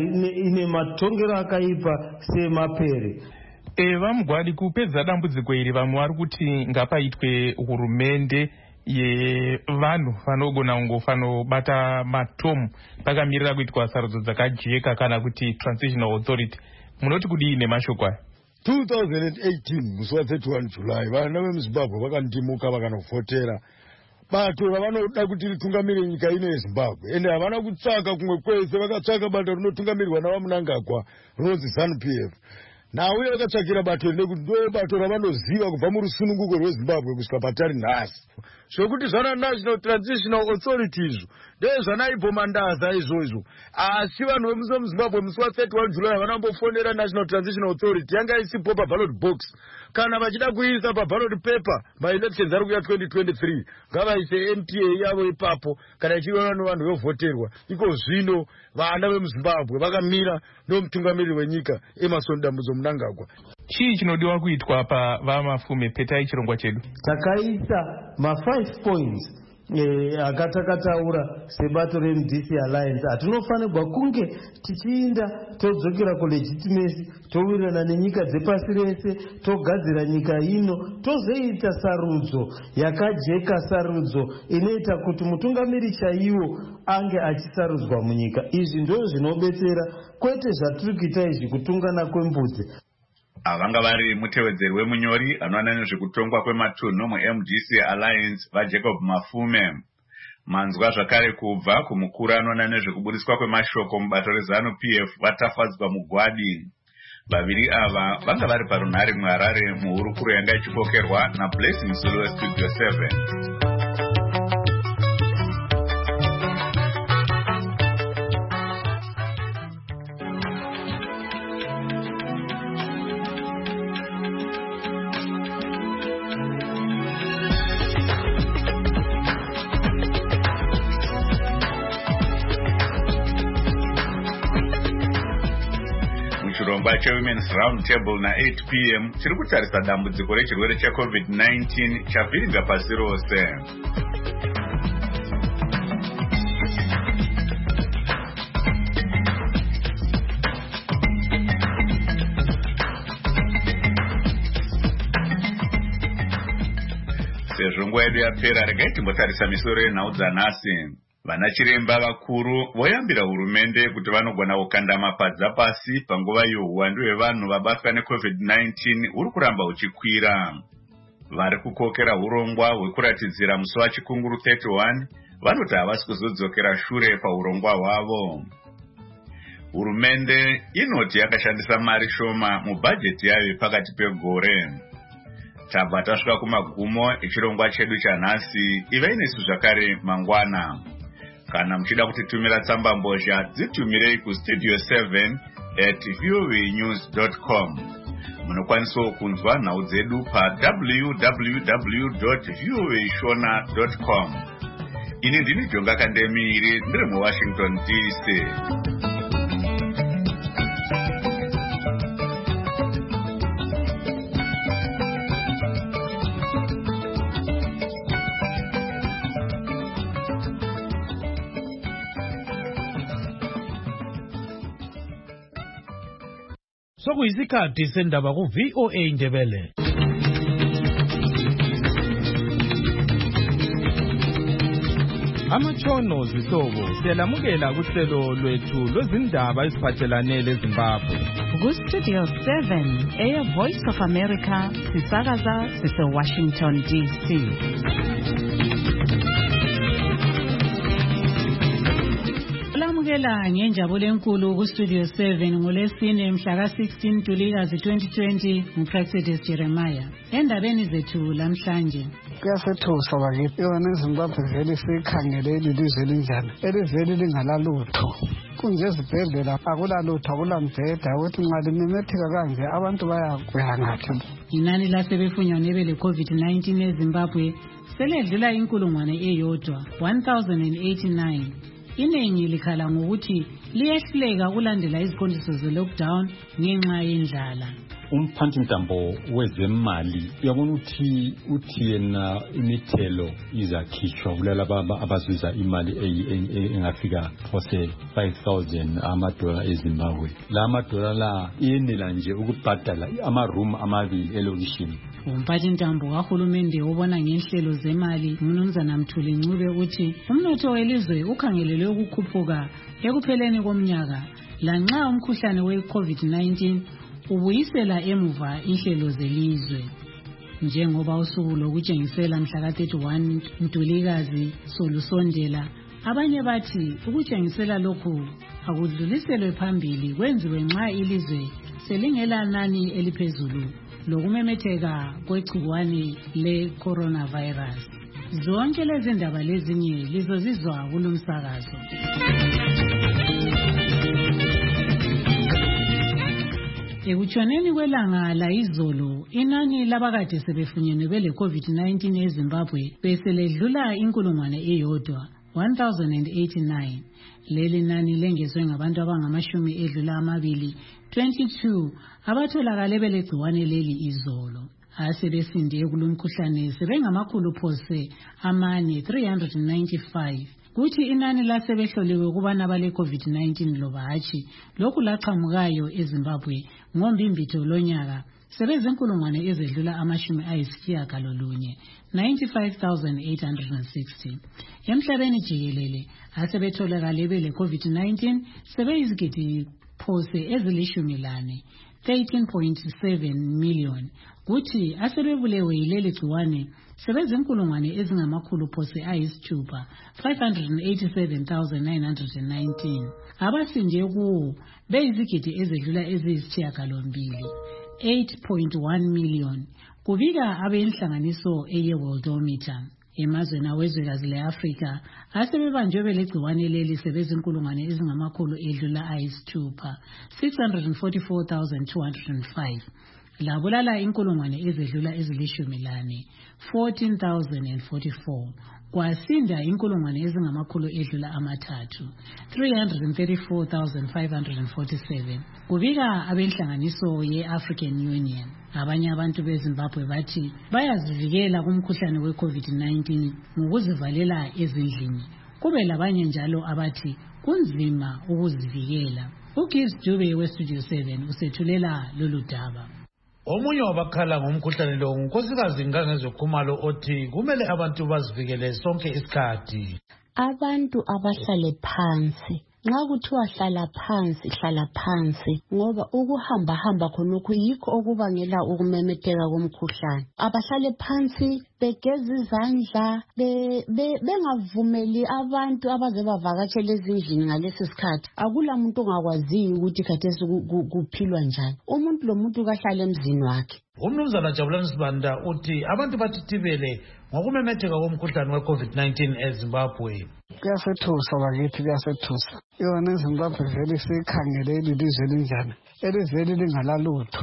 ine matongero akaipa semapere. Eva Mugwadi, kupedza dambudziko iri vamwe vari kuti ngapaitwe hurumende yevanhu vanogona kungofanobata matomu pakamirira kuitwa sarudzo dzakajeka kana kuti transitional authority. Munoti kudii nemashoko aya? twenty eighteen musi wa thirty-one July vana vemuZimbabwe vakandimuka vakanofotera bato ravanoda kuti ritungamire nyika ino yeZimbabwe, ende havana kutsvaka kumwe kwese, vakatsvaka bato rinotungamirwa navaMnangagwa rinonzi ZANU P F. Nauye vakatsvakira bato nekuti ndo bato ravanoziva kubva murusununguko rweZimbabwe kusvika patari nhasi. Zvokuti zvana National Transitional Authorities ndezvanaipo mandaza izvozvo. Asi vanhu vemuZimbabwe musi wa thirty-one July vanambofonera National Transitional Authority, yanga isipo paballot box. Kana vachida kuisa paballot paper ma-elections ari kuya twenty twenty-three, ngavaise N T A yavo ipapo kana ichiona vanhu vovhoterwa. Iko zvino vana vemuZimbabwe vakamira nomutungamiriri wenyika Emmerson Dambudzo Mnangagwa. Chii chinodiwa kuitwa pa vamafume petai chirongwa chedu? Takaisa ma five points eh, akatakataura sebato re M D C Alliance. Hatinofanirwa kunge tichiinda todzokera kulegitimacy, towirirana nenyika dzepasi rese, togadzira nyika ino, tozoita sarudzo yakajeka, sarudzo inoita kuti mutungamiri chaiwo ange achisarudzwa munyika. Izvi ndizvo zvinobetsera, kwete zvatiri kuita izvi kutungana kwembudzi. Avanga vari mutevedzeri wemunyori anoona nezvekutongwa kwematunhu mu-M D C Alliance vaJacob Mafume. Manzwa zvakare kubva kumukuru anoona nezvekubudiswa kwemashoko mubato reZANU P F vatafadzwa Mugwadi. Vaviri ava vanga vari parunhare muHarare muhurukuro yanga ichipokerwa naBlessing Zulu weStudio seven. Chirongwa cheWomen's Round Table na eight p m chiri kutarisa dambudziko rechirwere cheCovid nineteen chavhiringa pasi rose. Sezvo nguva yedu yapera, regai timbotarisa misoro yenhau dzanhasi. Vanachiremba vakuru voyambira hurumende kuti vanogona kukanda mapadza pasi panguva youwandu hwevanhu vabatwa necovid nineteen uri kuramba uchikwira. Vari kukokera urongwa hwekuratidzira musi wachikunguru thirty-one vanoti havasi kuzodzokera shure paurongwa hwavo. Hurumende inoti yakashandisa mari shoma mubhajeti yayo pakati pegore. Tabva tasvika kumagumo echirongwa chedu chanhasi. Ivai nesu zvakare mangwana. Kana muchida kutitumira tsamba mbozha dzitumirei kustudio seven at v o a news dot com. Munokwanisawo kunzwa nhau dzedu pa w w w dot v o a shona dot com. Ini ndini Jonga Kandemiri ndiri muWashington D C. Sokuyisikhathi sendaba ku V O A Ndebele. Amatshono zihlobo siyalamukela kuhlelo lwethu lwezindaba eziphathelane leZimbabwe. Ku Studio seven eya Voice of America sisakaza sise Washington D C. Lamukela ngenjabulo enkulu ku Studio seven ngolesine mhla ka sixteen Ntulikazi twenty twenty nguPrexident Jeremiah. Endabeni zethu lamhlanje kuyasethusa bakithi yona iZimbabwe vele sikhangele ilizwe elinjani elivele lingalalutho kunje ezibhedlela akulalutho akulambheda ukuthi nxa limemetheka kanje abantu bayakuya ngathi. Inani lasebefunyanwe bele COVID nineteen eZimbabwe seledlula inkulungwane eyodwa one thousand eighty-nine. Iningi likhala ngokuthi liyehluleka kulandela iziqondiso ze-lockdown ngenxa yendlala. Umphathintambo wezemali uyabona ukuthi uthi yena imithelo izakhishwa kulalaba abazuza imali engafika phose five thousand amadola eZimbabwe. La amadola la yenela nje ukubhadala ama-room amabili elokishini. Umphathintambo kahulumende obona ngenhlelo zemali uMnumzana Mthuli Ncube uthi umnotho welizwe ukhangelelwe ukukhuphuka ekupheleni komnyaka lanxa umkhuhlane we-COVID nineteen ubuyisela emuva inhlelo zelizwe. Njengoba usuku lokutshengisela mhla ka thirty-one Ntulikazi solusondela, abanye bathi ukutshengisela lokhu akudluliselwe phambili kwenziwe nxa ilizwe selingela nani eliphezulu lokumemetheka kwegciwane le-coronavirus. Zonke lezi ndaba lezinye lizozizwa kulumsakazo. Ekutshoneni kwelanga la izolo, inani labakade sebefunyenwe bele COVID nineteen eZimbabwe beseledlula inkulungwane eyodwa one thousand eighty-nine. Leli nani lengezwe ngabantu abangamashumi edlula amabili twenty-two abatholakale belegciwane leli izolo. Asebesinde kulumkhuhlane sebengamakhulu phose amane three hundred ninety-five. Kuthi inani lasebehloliwe kubana bale COVID nineteen loba hatshi lokhu laqhamukayo eZimbabwe ngombimbitho lonyaka sebezinkulungwane ezedlula amashumi ayisitshiyagalolunye ninety-five thousand eight hundred sixty. Emhlabeni jikelele asebetholakale bele COVID nineteen sebeyizigidi phose ezilishumi lane thirteen point seven million. Kuthi asebebulewe yileli gciwane sebezinkulungwane ezingamakhulu phose ayisithupha five hundred eighty-seven thousand nine hundred nineteen. Abasinde kuwo beyizigidi ezedlula eziyisithiyagalombili eight point one million. Kubika abenhlanganiso eye-Worldometer. Emazweni awezwekazi le-Afrika asebebanjwe belegciwane leli sebezinkulungwane ezingamakhulu edlula ayisithupha six hundred forty-four thousand two hundred five. Labulala inkulungwane ezedlula ezilishumi lane fourteen thousand forty-four. Kwasinda inkulungwane ezingamakhulu edlula amathathu three hundred thirty-four thousand five hundred forty-seven. Kubika abenhlanganiso ye-African Union. Abanye abantu beZimbabwe bathi bayazivikela kumkhuhlane we-COVID nineteen ngokuzivalela ezindlini. Kube labanye njalo abathi kunzima ukuzivikela. uGibbs Dube weStudio seven usethulela lolu daba. Omunye wabakhala ngomkhuhlane lo ngunkosikazi Ngangezo Khumalo othi kumele abantu bazivikele sonke isikhathi. abantu abahlale phansi. Nxa kuthiwa hlala phansi, hlala phansi, ngoba ukuhamba hamba khonokho yikho okubangela ukumemetheka komkhuhlane. Abahlale phansi begeza izandla, bengavumeli abantu abaze bavakatshela ezindlini ngalesi sikhathi. Akula muntu ongakwaziyo ukuthi khathesi kuphilwa njani. Umuntu lomuntu kahlale emzini wakhe. Umnumzana Jabulani Sibanda uthi abantu bathithibele ngokumemetheka komkhuhlane we-COVID nineteen eZimbabwe. Kuyasethusa bakithi, kuyasethusa. Yona iZimbabwe vele isikhangele ilizwe elinjani, elivele lingalalutho.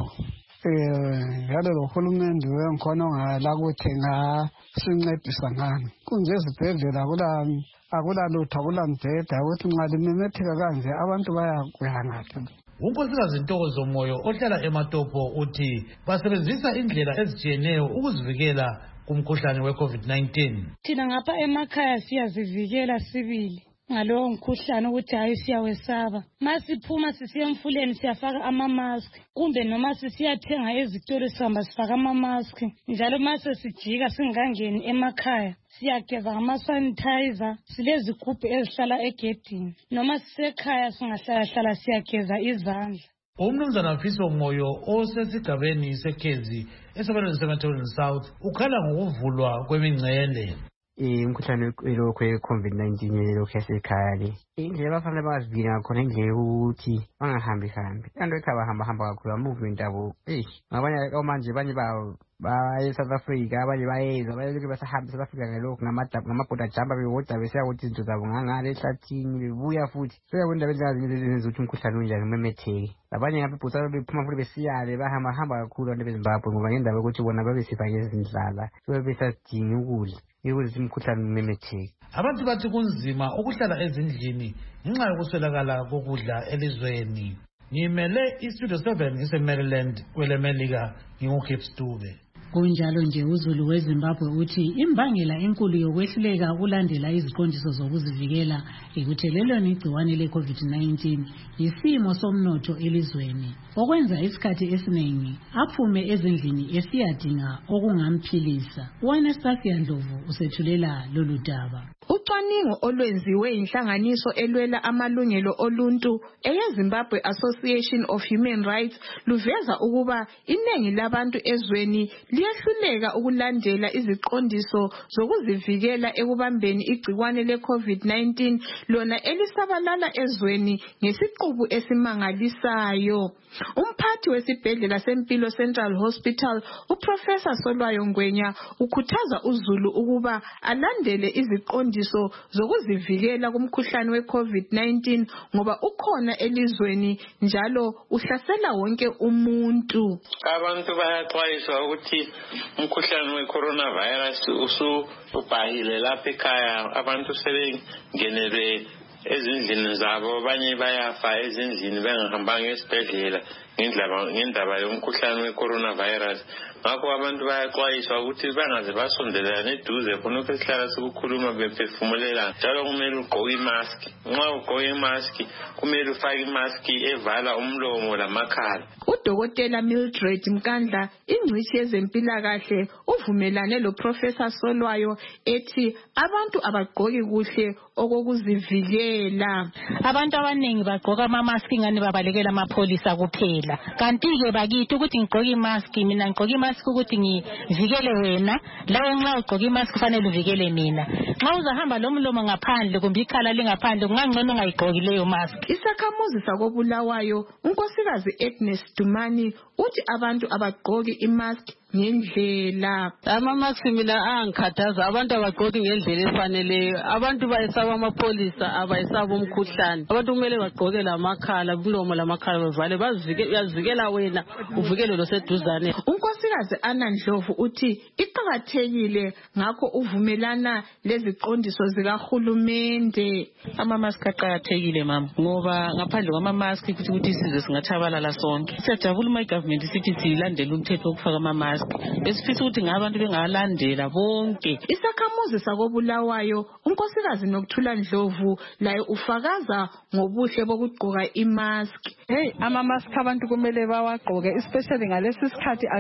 Eh ngalo lo hulumende wenkhona ongalakuthi ngasincedisa ngani. Kunje izibhedlela akula akula lutho, akula mbheda ukuthi nxa limemetheka kanje abantu bayakuyangapha. Unkosikazi Ntokozo Moyo ohlala eMatopo uthi basebenzisa indlela ezitshiyeneyo ukuzivikela kumkhuhlane we-COVID nineteen. Thina ngapha emakhaya siyazivikela sibili ngalowo mkhuhlane ukuthi hayi siyawesaba. Masiphuma sisiya emfuleni siyafaka ama-mask, kumbe noma sisiyathenga ezitolo sihamba sifaka ama-mask. Njalo mase sijika singangeni emakhaya siyageza ngama-sanitizer, silezigubhu ezihlala egedini. Noma sisekhaya singahlala siyageza izandla. Umnumzana Mfiso Moyo osesigabeni seKezi esabelweni seMatebeleni South ukhala ngokuvulwa kwemingcele. Umkhuhlane lokho we-COVID nineteen lokho yasekhaya le. Indlela abafanele bazivikela ngakhona indlela yokuthi bangahambi hambi. Kanti ekhaya bahamba hamba kakhulu ama-movement abo. Eh, ngabanye manje banye ba baye South Africa, abanye bayeza bayeke basahamba South Africa ngalokho ngamabhoda jamba bewoda besiya ukuthi izinto zabo ngangale ehlathini bebuya futhi. Soyakwenda benzazi izinto ukuthi umkhuhlane unjani umemetheke. Abanye ngapha ibhoda bephuma futhi besiyale bahamba hamba kakhulu abantu beZimbabwe ngoba ngendaba ukuthi bona babesifa ngezindlala. So besasidinga ukudla ukuthi umkhuhlane umemetheke. Abantu bathi kunzima ukuhlala ezindlini ngenxa yokuswelakala kokudla elizweni. Ngimele iStudio seven ngise-Maryland kwelemelika nginguKips Dube. Kunjalo nje uZulu weZimbabwe uthi imbangela enkulu yokwehluleka ukulandela iziqondiso zokuzivikela ekuthelelweni igciwane le-COVID nineteen yisimo somnotho elizweni, okwenza isikhathi esiningi aphume ezindlini esiyadinga okungamphilisa. U-Anastasia Ndlovu usethulela lolu daba. Ucwaningo olwenziwe inhlanganiso elwela amalungelo oluntu eyeZimbabwe Association of Human Rights luveza ukuba iningi labantu ezweni liyehluleka ukulandela iziqondiso zokuzivikela ekubambeni igciwane le-COVID nineteen lona elisabalala ezweni ngesiqubu esimangalisayo. Umphathi wesibhedlela sempilo Central Hospital uProfessor Solwayo Ngwenya ukhuthaza uZulu ukuba alandele iziqondiso zokuzivikela kumkhuhlane we-COVID nineteen ngoba ukhona elizweni njalo uhlasela wonke umuntu. Abantu bayaxwayiswa ukuthi umkhuhlane we-coronavirus usubhahile lapha ekhaya, abantu sebengenelwe ezindlini zabo, abanye bayafa ezindlini bengahambanga esibhedlela ngendaba yomkhuhlane we-coronavirus. Ngakho abantu bayaxwayiswa ukuthi bangaze basondelana eduze khonokho esihlala sikukhuluma bephefumulela. Njalo kumele ugqoke imask. Nxa ugqoke imask kumele ufake imask evala umlomo lamakhala. Udokotela Mildred Mkandla, ingcitshi yezempilakahle, uvumelane loProfessor Solwayo ethi abantu abagqoki kuhle okokuzivikela. Abantu abaningi bagqoka ama-mask ngani babalekela amapholisa kuphela. Kanti ke bakithi ukuthi ngigqoke imask, mina ngigqoke imask ukuthi ngivikele wena, lawe nxa ugqoke imask kufanele uvikele mina. Nxa uzahamba lomlomo ngaphandle kumbe ikhala lingaphandle kungangcono ungayigqoki leyo mask. Isakhamuzi sakobulawayo unkosikazi Agnes Dumani uthi abantu abagqoki imask ngendlela. Ama-mask mina angikhathaza, abantu abagqoki ngendlela efaneleyo. Abantu bayesaba amapholisa, abayesaba umkhuhlane. Abantu kumele bagqoke lamakhala, umlomo lamakhala bevale, bazivikela wena, uvikele loseduzane. Unkosikazi Anna Ndlovu uthi iqakathekile ngakho uvumelana leziqondiso zikahulumende. Ama-mask aqakathekile mama, ngoba ngaphandle kwama-mask kuthi ukuthi isizwe singatshabalala sonke. Siyajabula uma igovernment sithi silandele umthetho wokufaka ama-mask. Besifisa ukuthi ngabantu bengalandela bonke. Isakhamuzi sakobulawayo unkosikazi Nokuthula Ndlovu laye ufakaza ngobuhle bokugqoka imask. Hey, ama-mask abantu kumele bawagqoke, especially ngalesi sikhathi avikela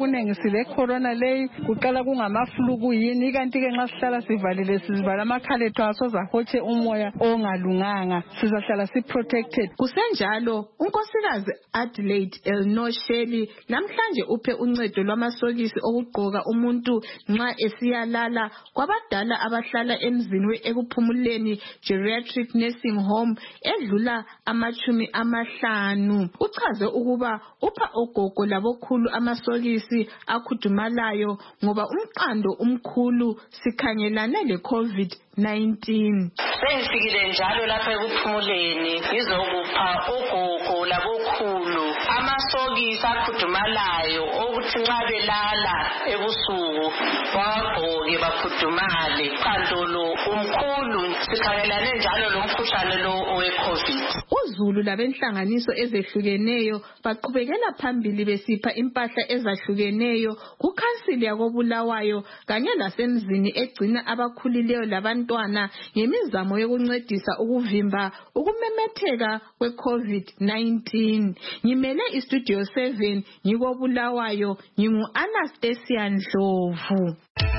okuningi sile corona leyi kuqala kungamaflu kuyini kanti ke nxa sihlala sivalile sizivala amakhala ethu asoza hotshe umoya ongalunganga sizahlala si protected. Kusenjalo unkosikazi Adelaide Elnosheli namhlanje uphe uncedo lwamasokisi okugqoka umuntu nxa esiyalala kwabadala abahlala emzini we ekuphumuleni geriatric nursing home edlula amachumi amahlanu. Uchaze ukuba upha ogogo labokhulu amasokisi akhudumalayo ngoba umqando umkhulu sikhangelane le COVID nineteen. Sengifikile njalo lapha ekuphumuleni ngizokupha ogogo labokhulu amasokisi akhudumalayo ukuthi nxa belala ebusuku bagqoke bakhudumale. Qandolo umkhulu sikhangelane njalo lomkhuhlane lo owe-COVID. uZulu labenhlanganiso ezehlukeneyo baqhubekela phambili besipha impahla ezahlukeneyo kukhansili yakobulawayo kanye lasemzini egcina abakhulileyo labantwana ngemizamo yokuncedisa ukuvimba ukumemetheka kwe-COVID nineteen. Ngimele istudio seven ngikobulawayo ngingu Anastasia Ndlovu.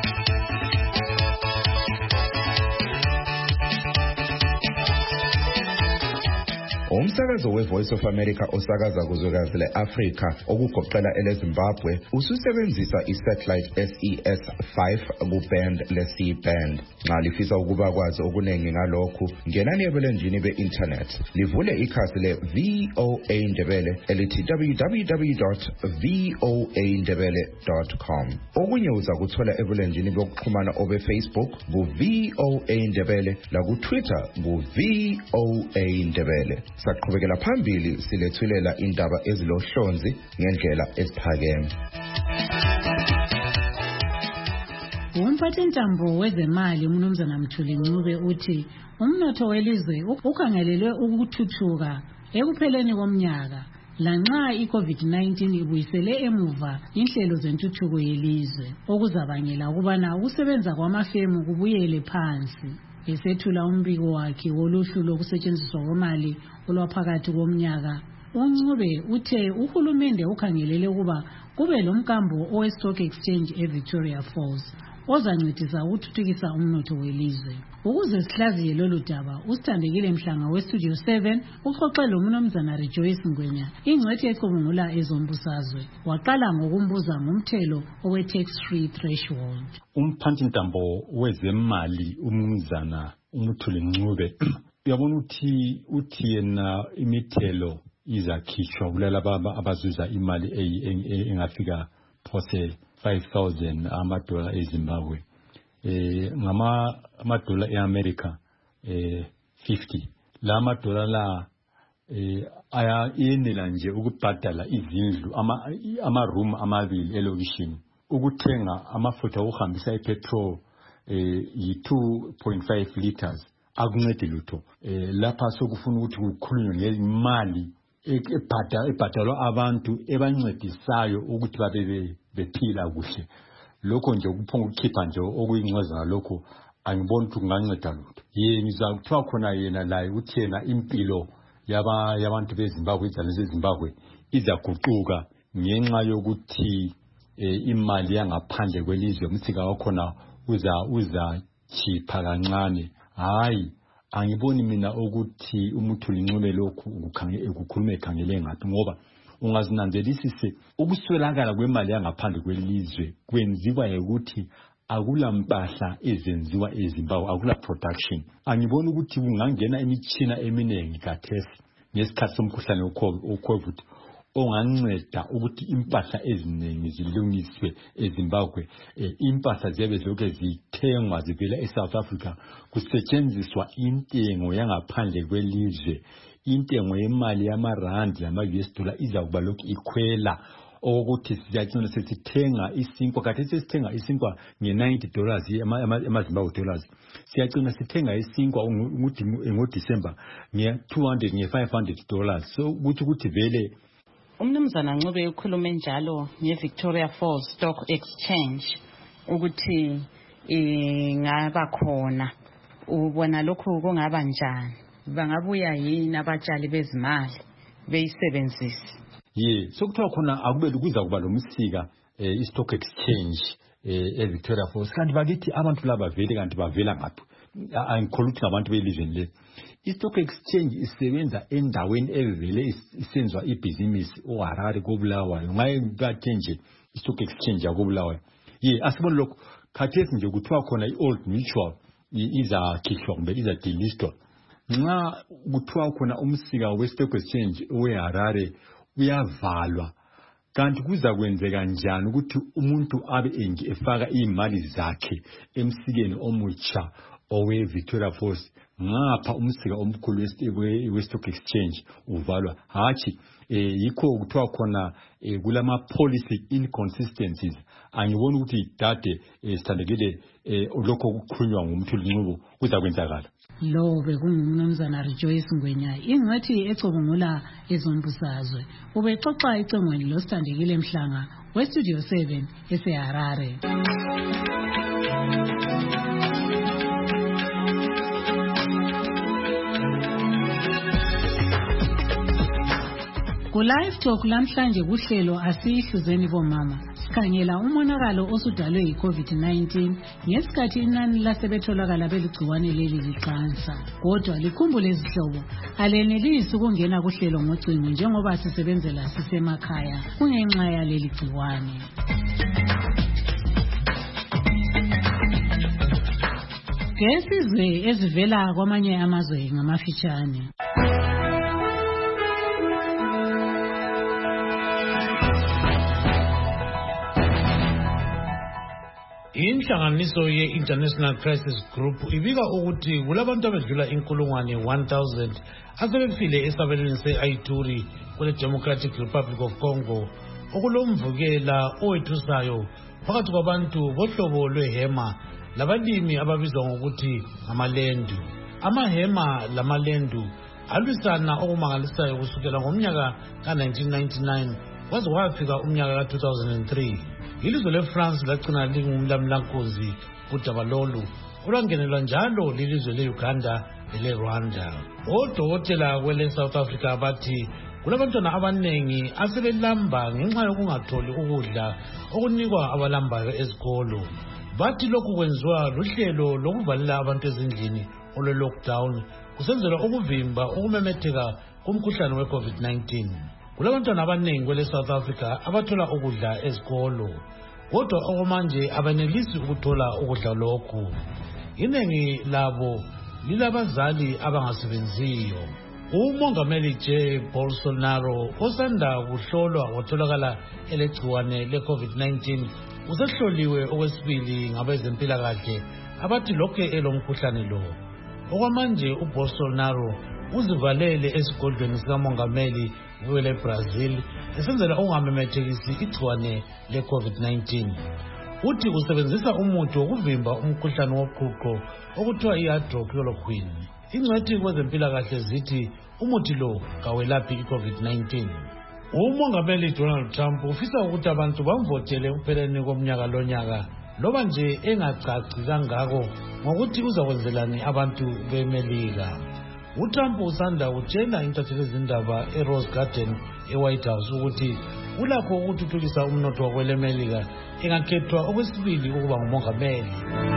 Umsakazo we-Voice of America osakaza kuzwekazi le-Afrika okugoqela ele-Zimbabwe ususebenzisa i-satellite S E S five ku-band le-C band. Nxa lifisa ukuba kwazi okunengi ngalokhu, ngenani ebulenjini be-internet livule ikhasi le-V O A Ndebele elithi w w w dot v o a ndebele dot com. Okunye uzakuthola ebulenjini bokuxhumana obe-Facebook ku-V O A Ndebele laku-Twitter ku-V O A Ndebele. Saqhubekela phambili silethulela indaba ezilohlonzi ngendlela eziphakeme. Umphathintambo wezemali uMnumzana Mthuli Ncube uthi umnotho welizwe ukhangelelwe ukuthuthuka ekupheleni komnyaka lanxa i-COVID nineteen ibuyisele emuva inhlelo zentuthuko yelizwe okuzabangela ukubana ukusebenza kwamafemu kubuyele phansi. Esethula umbiko wakhe woluhlu lokusetshenziswa kwemali olwaphakathi komnyaka, uNcube uthe uhulumende ukhangelele ukuba kube lomkambo owe-stock exchange eVictoria Falls ozancedisa ukuthuthukisa umnotho welizwe. Ukuze sihlaziye lolu daba, usithandekile Mhlanga westudio seven uxoxe loMnumzana Rejoice Ngwenya, ingcwethi ecubungula ezombusazwe, waqala ngokumbuza ngomthelo owe-tax free threshold. Umphathintambo wezemali uMnumzana uMthuli Ncube uyabona uthi uthi yena imithelo izakhishwa kulala baba abazuza imali engafika phose five thousand amadola eZimbabwe eh ngama amadola eAmerica eh fifty. La madola la eh aya yenela nje ukubhadala izindlu ama ama room amabili elokishini, ukuthenga amafutha okuhambisa ipetrol eh yi two point five liters akuncede lutho. Eh lapha sokufuna ukuthi kukhulunywe ngemali ebhadala ebhadalwa abantu ebancedisayo ukuthi babe bephila kuhle. Lokho nje ukuphonga ukukhipha nje okuyingcweza lokho angiboni ukuthi kunganceda lutho. Yena ngizakuthiwa khona yena la uthi yena impilo yaba yabantu beZimbabwe izalwane zeZimbabwe izaguquka ngenxa yokuthi imali yangaphandle kwelizwe umthika wakhona uza uza chipha kancane. Hayi, angiboni mina ukuthi uMthuli Ncube lokhu ukukhangela ukukhuluma ekhangele ngathi, ngoba ungazinanzelisise ukuswelakala kwemali yangaphandle kwelizwe kwenziwa ukuthi akula mpahla ezenziwa eZimbabwe, akula production. Angiboni ukuthi kungangena imitshina eminingi kathesi ngesikhathi somkhuhlane we-COVID onganceda ukuthi impahla eziningi zilungiswe eZimbabwe. E, impahla ziyabe zilokhu zithengwa zivela eSouth Africa kusetshenziswa intengo yangaphandle kwelizwe. Intengo yemali yamarandi lama-U S dollar izakuba lokhu ikhwela ukuthi siyacina sesithenga isinkwa, kade sesithenga isinkwa nge-ninety dollars ema-Zimbabwe dollars, siyacina sithenga isinkwa ngo-December nge-two hundred nge-five hundred dollars. So ukuthi ukuthi vele uMnumzana Ncube ukhulume njalo ngeVictoria Falls Stock Exchange ukuthi ingaba khona, ubona lokhu kungaba njani, bangabuya yini abatshali bezimali beyisebenzise? Ye, sokuthiwa khona akube kuza kuba lomsika eh, i-stock exchange eh, e-Victoria Falls kanti bakithi abantu laba vele kanti bavela ngaphi angikholwa ukuthi ngabantu belizweni le i-stock exchange isebenza endaweni evele isenzwa ibhizinisi oHarare koBulawayo ngaye bathe nje i-stock exchange yakobulawayo ye asibone lokho khathesi nje kuthiwa khona i-old mutual izakhishwa kumbe izadelistwa nxa kuthiwa khona umsika we-stock exchange weHarare uyavalwa kanti kuza kwenzeka njani ukuthi umuntu abe enje efaka imali zakhe emsikeni omutsha owe-Victoria Falls ngapha umsika omkhulu we-stock exchange uvalwa hatshi eh yikho kuthiwa khona kulama policy inconsistencies angibona ukuthi dade sithandekile lokho kukhulunywa ngumthuli Ncube kuza kwenzakala lo bekungumnumzana Rejoice Ngwenya ingxethi ecobungula ezombusazwe ubexoxa icengweni losithandekile Mhlanga we-Studio seven eseHarare. Ku live talk lamhlanje kuhlelo asihluzeni bomama sikhangela umonakalo osudalwe yi-COVID nineteen ngesikhathi inani lasebetholakala beligciwane leli liqansa kodwa likhumbule izihlobo alenelisi ukungena kuhlelo ngocingo njengoba sisebenzela sisemakhaya kungenxa yaleli gciwane. Ngesizwe ezivela kwamanye amazwe ngamafitshane. Inhlanganiso ye-International Crisis Group ibika ukuthi kulabantu abedlula inkulungwane one thousand asebefile esabelweni se-Ituri kule Democratic Republic of Congo okulomvukela owethusayo phakathi kwabantu bohlobo lwehema labalimi ababizwa ngokuthi amalendu. Amahema lamalendu alwisana okumangalisayo kusukela ngomnyaka ka nineteen ninety-nine kwaze kwafika umnyaka ka two thousand three. Ilizwe leFrance lagcina lingumlamlankozi kudaba lolu olwangenelwa njalo lilizwe leUganda neleRwanda. Odokotela kwele South Africa bathi kulabantwana abanengi asebelamba ngenxa yokungatholi ukudla okunikwa abalambayo ezikolo. Bathi lokhu kwenziwa luhlelo lokuvalela abantu ezindlini olwe-lockdown kusenzelwa ukuvimba ukumemetheka kumkhuhlane we-COVID nineteen. Kulabantwana abanengi kwele South Africa abathola ukudla ezikolo kodwa okumanje abanelisi ukuthola ukudla lokhu. Inengi labo lilabazali abangasebenziyo. Umongameli J Bolsonaro osanda kuhlolwa watholakala elegciwane le-COVID nineteen usehloliwe okwesibili ngabezempilakahle abathi lokho elomkhuhlane lo. Okwamanje uBolsonaro uzivalele esigodlweni sikamongameli wele Brazil esenzela ungamemethekisi igciwane le-COVID nineteen. Uthi usebenzisa umuthi wokuvimba umkhuhlane woqhuqho okuthiwa i-hydroxychloroquine. Ingcwethi kwezempilakahle zithi umuthi lo kawelaphi i-COVID nineteen. Umongameli Donald Trump ufisa ukuthi abantu bamvotele kupheleni komnyaka lonyaka loba nje engacaci kangako ngokuthi uzakwenzelani abantu beMelika. uTrump usanda utshela intatheli zindaba eRose Garden eWhite House ukuthi ulakho ukuthuthukisa umnotho wakwelemelika engakhethwa okwesibili ukuba ngumongameli.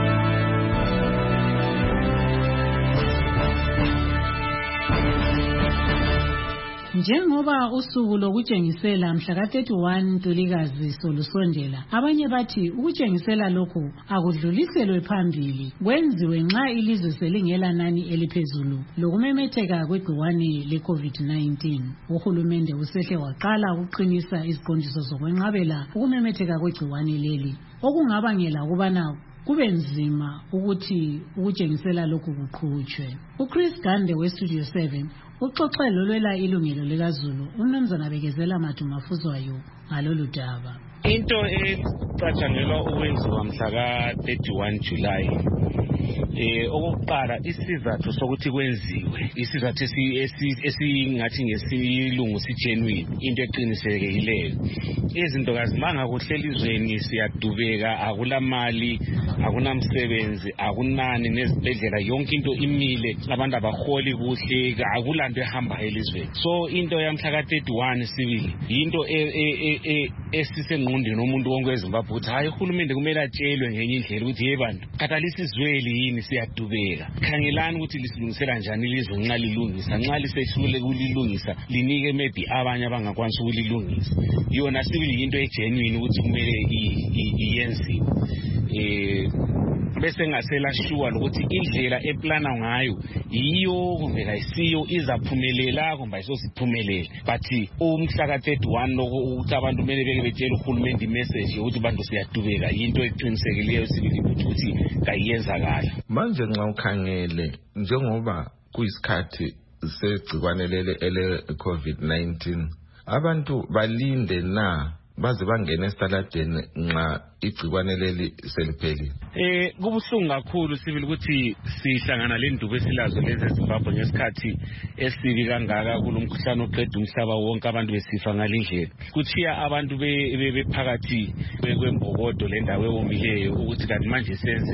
Njengoba usuku lokutshengisela mhla ka thirty-one Ntulikazi solusondela abanye bathi ukutshengisela lokhu akudluliselwe phambili kwenziwe nxa ilizwe selingela nani eliphezulu lokumemetheka kwegciwane le-COVID nineteen. Uhulumende usehle waqala ukuqinisa iziqondiso zokwenqabela ukumemetheka kwegciwane leli okungabangela ukubana kube nzima ukuthi ukutshengisela lokhu kuqhutshwe. uChris Gande we-Studio seven uxoxelo lwela ilungelo likaZulu uMnumzana Bekezela Madumafuzwayo ngalolu daba. Into ecatshangelwa ukwenziwa mhla ka thirty-one July eh okokuqala isizathu sokuthi kwenziwe isizathu esingathi ngesilungu sigenuine into eqinisekileyo izinto kazimanga kuhleli izweni siyadubeka akulamali akunamsebenzi akunani nezibhedlela yonke into imile abantu abaholi kuhle akulanto ehamba elizweni so into yamhla ka thirty-one sibili into esisengqondweni umuntu wonke eZimbabwe ukuthi hayi uhulumende kumele atshelwe ngenye indlela ukuthi hey bantu khatalisa izweli yini siyadubeka khangelani ukuthi lisilungisela njani ilizwe nxa lilungisa nxa lisehlule kulilungisa linike maybe abanye abangakwanisa ukulilungisa yona sibili into egenuine ukuthi kumele iyenziwe eh bese ngasela sure ukuthi indlela eplana ngayo yiyo kumbe kayisiyo izaphumelela kumbe ayisosiphumelele but umhla ka thirty-one ukuthi abantu kumele beke betshela uhulumende imessage ukuthi bantu siyadubeka into eqinisekileyo sibili ukuthi kayiyenzakala manje nxa ukhangele njengoba kuyisikhathi segcikwane lele ele COVID nineteen abantu balinde na baze bangena esitaladeni nxa igcikwane leli seliphelile eh kubuhlungu kakhulu sibili ukuthi sihlangana le ndubo esilazo lezi eZimbabwe ngesikhathi esibi kangaka kulomkhuhlane oqeda umhlaba wonke abantu besifa ngalindlela kuthiya abantu bephakathi kwembokodo le ndawo ewomileyo ukuthi kanti manje senze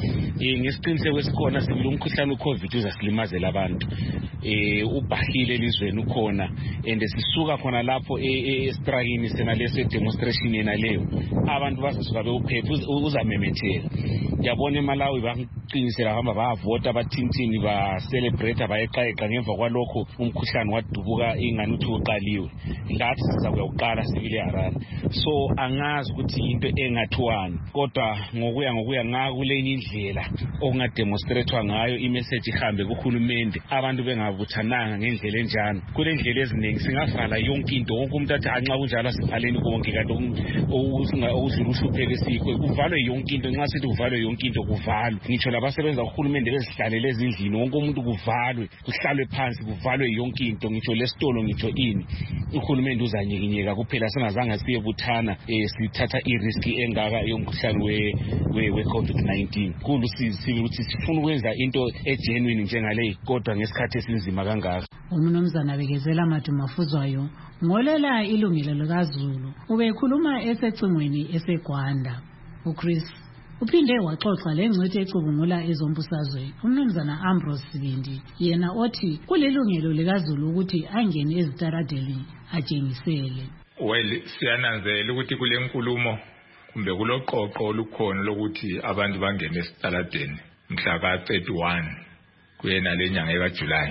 eh ngesiqiniseko esikhona sibili umkhuhlane weCovid uzasilimazela abantu eh ubhahile elizweni ukhona and sisuka khona lapho estrikini sena leso demonstration yena leyo abantu bazasuka bewuphepha uzamemetheka yabona eMalawi baqinisela hamba bayavota bathintini ba celebrate bayeqayeqa ngemva kwalokho umkhuhlane wadubuka ingani uthi uqaliwe lathi siza kuyaqala sibili Harare so angazi ukuthi into engathiwani kodwa ngokuya ngokuya ngakulenye indlela okungademonstratewa ngayo imessage ihambe kuhulumende abantu bengabuthananga ngendlela enjani kule ndlela eziningi singavala yonke into wonke umuntu athi anxa kunjalo sivaleni konke kanti okunga okudlula uhlupheke sikho kuvalwe yonke into nxa sithi kuvalwe yonke into kuvalwe ngitsho labasebenza kuhulumende bezihlalele ezindlini wonke umuntu kuvalwe kuhlalwe phansi kuvalwe yonke into ngitsho lesitolo ngitsho ini uhulumende uzanyikinyeka kuphela singazange siyebuthana sithatha irisk engaka yomkhuhlane we we COVID nineteen kulusizile ukuthi sifuna ukwenza into egenuine njengale kodwa ngesikhathi esinzima kangaka umnumzana bekezela Madumafuzwayo ngolela ilungelo likaZulu ubekhuluma esecingweni eseGwanda uChris uphinde waxoxa lengcwethi ecubungula ezombusazwe umnumzana Ambrose Sibindi yena othi kulilungelo likaZulu ukuthi angene ezitaradeni atshengisele well siyananzela ukuthi kule nkulumo kumbe kuloqoqo olukhona lokuthi abantu bangene esitaradeni mhla ka thirty-one kuyena lenyanga kaJuly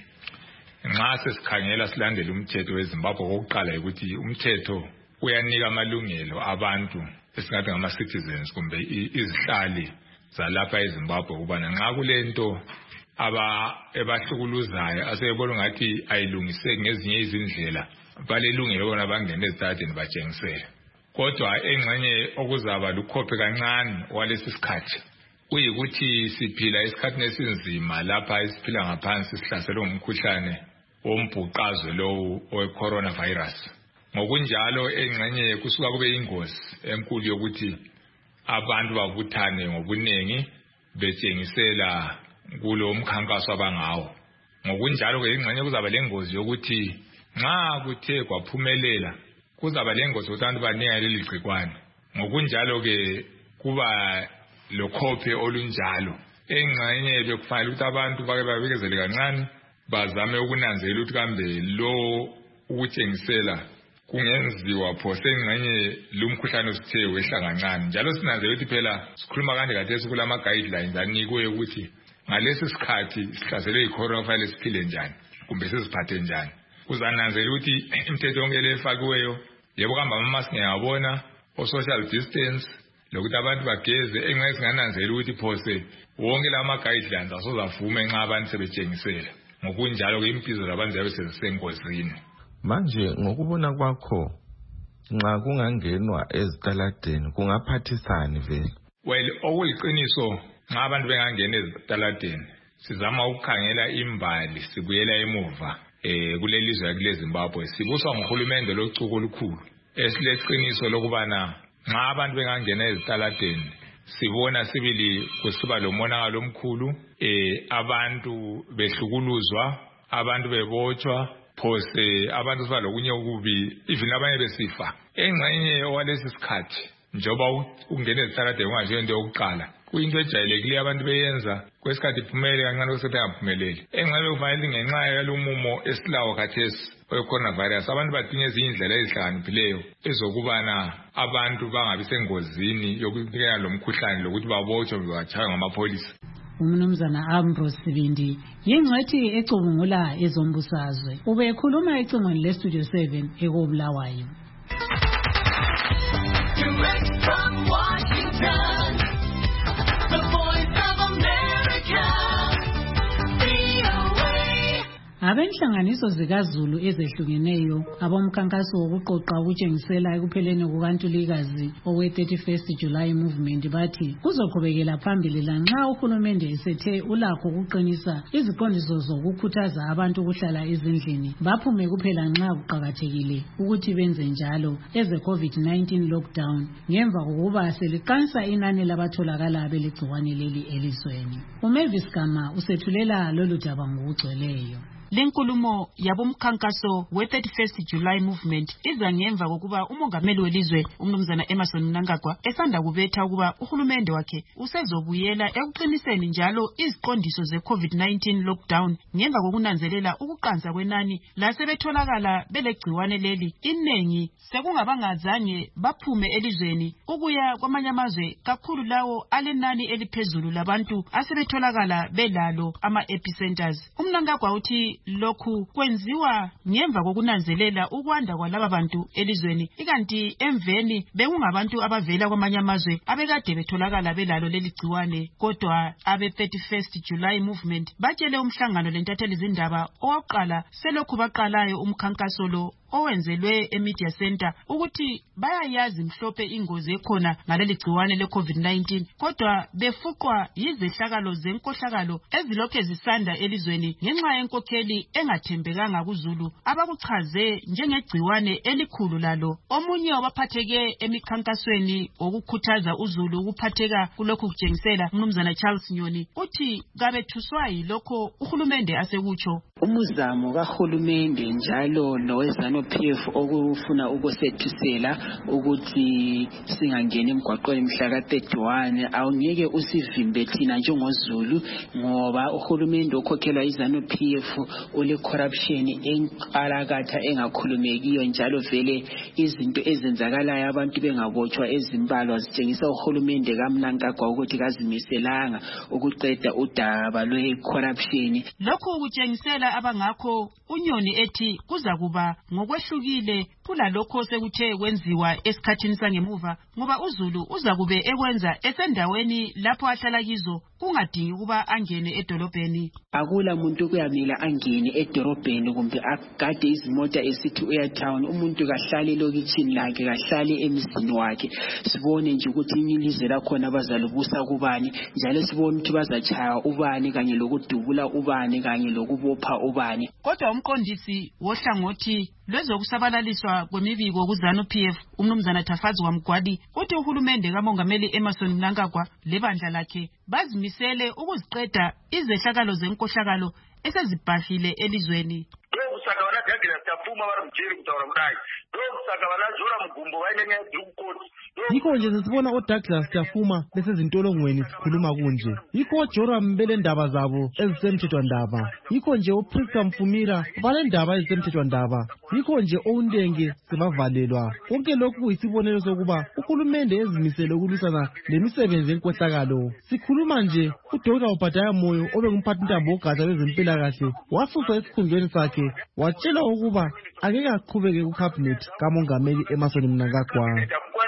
nxa sesikhangela silandela umthetho weZimbabwe okokuqala ukuthi umthetho uyanika amalungelo abantu esingathi ngama citizens kumbe izihlali zalapha eZimbabwe ubana nxa kulento aba ebahlukuluzayo asebona ngathi ayilungiseki ngezinye izindlela balelungelo bona bangene ezitadeni batshengisele kodwa engxenye okuzaba lukhophe kancane walesi sikhathi uyikuthi siphila esikhathini esinzima lapha esiphila ngaphansi sihlaselwe ngumkhuhlane wombhuqazwe lowo owe-coronavirus ngokunjalo engxenye kusuka kube ingozi enkulu yokuthi abantu babuthane ngobuningi betshengisela kulo mkhankaso abangawo ngokunjalo ke ingxenye kuzaba lengozi yokuthi nxa kuthe kwaphumelela kuzaba lengozi ukuthi abantu baninga leli gcikwane ngokunjalo ke kuba lokhophe olunjalo engxenye bekufanele ukuthi abantu bake babekezele kancane bazame ukunanzela ukuthi kambe lo ukutshengisela kungenziwa phose engxenye lumkhuhlane usithe wehla kancane njalo sinanzela ukuthi phela sikhuluma kanje khathesi kulama guidelines anikwe ukuthi ngalesi sikhathi sihlaselwe yi-coronavirus siphile njani kumbe siziphathe njani uzananzela ukuthi imithetho yonke lefakiweyo yebo kuhamba ama-mask ngiyabona o-social distance lokuthi abantu bageze engxenye singananzela ukuthi phose wonke lama guidelines asozavume nxa abantu sebetshengisela ngokunjalo ke impilo zabantu ziyabe sezisengozini manje ngokubona kwakho nxa kungangenwa ezitaladeni kungaphathisani vele well okuliqiniso nxa abantu bengangena ezitaladeni sizama ukukhangela imbali sibuyela emuva eh kulelizwe yakule Zimbabwe sibuswa nguhulumende locuko olukhulu esileqiniso lokubana nxa abantu bengangena ezitaladeni sibona sibili kusiba lomonakalo omkhulu, eh abantu behlukuluzwa, abantu bebotshwa, phose abantu siba lokunye ukubi, even abanye besifa. Engxenye owalesi sikhathi njoba ungene ezisaladeni ungaje into yokuqala, kuyinto ejayelekile abantu beyenza, kwesikhathi iphumele kancane kusethi angaphumeleli. Engxenye kufanele ngenxa yalumumo esilawo khathesi we-coronavirus abantu badinga ezinye indlela ezihlakaniphileyo ezokubana abantu bangabi sengozini yokuphila lo mkhuhlane lokuthi babotshwe batshaywe ngamapholisa. Umnumzana Ambrose Sibindi yingcwethi ecubungula ezombusazwe ubekhuluma ecingweni leStudio seven ekobulawayo. Direct from Washington, the voice of America, V O A. Abenhlanganiso zikaZulu ezehlukeneyo abomkhankaso wokuqoqa ukutshengisela ekupheleni kukaNtulikazi owe thirty-first July movement bathi kuzoqhubekela phambili lanxa uhulumende esethe ulakho ukuqinisa iziqondiso zokukhuthaza abantu ukuhlala ezindlini baphume kuphela nxa kuqhakathekile ukuthi benze njalo eze COVID nineteen lockdown ngemva kokuba seliqansa inani labatholakala beligciwane leli elizweni. uMavis Gama usethulela lolu daba ngokugcweleyo. Lenkulumo yabomkhankaso we thirty-first July movement iza ngemva kokuba umongameli welizwe umnumzana Emmerson Mnangagwa esanda kubetha ukuba uhulumende wakhe usezobuyela ekuqiniseni njalo iziqondiso ze COVID nineteen lockdown ngemva kokunanzelela ukuqansa kwenani lasebetholakala belegciwane leli inengi sekungabangazange baphume elizweni ukuya kwamanye amazwe kakhulu lawo alenani eliphezulu labantu asebetholakala belalo ama epicenters. uMnangagwa uthi lokhu kwenziwa ngemva kokunanzelela ukwanda kwalaba bantu elizweni ikanti emveni bekungabantu abavela kwamanye amazwe abekade betholakala belalo leli gciwane. Kodwa abe thirty-first July movement batshele umhlangano lentatheli zindaba oqala selokhu baqalayo umkhankaso lo owenzelwe eMedia Center ukuthi bayayazi mhlophe ingozi ekhona ngaleli gciwane le COVID nineteen kodwa befuqwa yizehlakalo zenkohlakalo ezilokhe zisanda elizweni ngenxa yenkokheli engathembekanga kuZulu abakuchaze njengegciwane elikhulu lalo. Omunye wabaphatheke emikhankasweni wokukhuthaza uZulu ukuphatheka kulokhu kutshengisela umnumzana Charles Nyoni uthi kabethuswa yilokho uhulumende asekutsho. Umuzamo kahulumende njalo nowezano P F okufuna ukusethisela ukuthi singangena emgwaqweni mhla ka thirty-one awungeke usivimbe thina njengoZulu ngoba uhulumende okhokhelwa izano P F ule corruption enqalakatha engakhulumekiyo njalo vele izinto ezenzakalayo abantu bengabotshwa ezimbalwa zitshengisa uhulumende kaMnangagwa ukuthi kazimiselanga ukuqeda udaba lwe corruption. Lokhu kutshengisela abangakho uNyoni ethi kuza kuba ngokwehlukile kulalokho sekuthe kwenziwa esikhathini sangemuva ngoba uZulu uza kube ekwenza esendaweni lapho ahlala kizo kungadingi kuba angene edolobheni. Akula muntu kuyamila angene edolobheni kumbe agade izimota esithi uya town. Umuntu kahlale lokitchini lakhe kahlale emzini wakhe. Sibone nje ukuthi inyilize lakhona bazalubusa kubani njalo sibone ukuthi bazachaya ubani kanye lokudubula ubani kanye lokubopha ubani. Kodwa umqondisi wohlangothi lwezokusabalaliswa kwemibiko kuZanu P F umnumzana Tafazi waMgwadi uthi uhulumende kamongameli Emmerson Mnangagwa lebandla lakhe bazimisele ukuziqeda izehlakalo zenkohlakalo esezibhahile elizweni. Kusakabana gagila stafuma baramjiri kutawara mudai. Kusakabana jora mgumbo wayenye drukoti. Yikho nje sisibona oDouglas Stafuma besezintolongweni sikhuluma kunje. Yikho oJoram mbele ndaba zabo ezisemthethwa ndaba. Yikho nje oPriska Mfumira bale ndaba ezisemthethwa ndaba. Yikho nje oUndenge sebavalelwa. Konke lokhu kuyisibonelo sokuba uhulumende ezimisele ukulwisana lemisebenzi enkohlakalo. Sikhuluma nje uDoctor Obadiah Moyo obengumphathi ntambo ogatsha lwezempilakahle wasuswa esikhundleni sakhe watshela ukuba angeke aqhubeke kuCabinet kamongameli Emmerson Mnangagwa.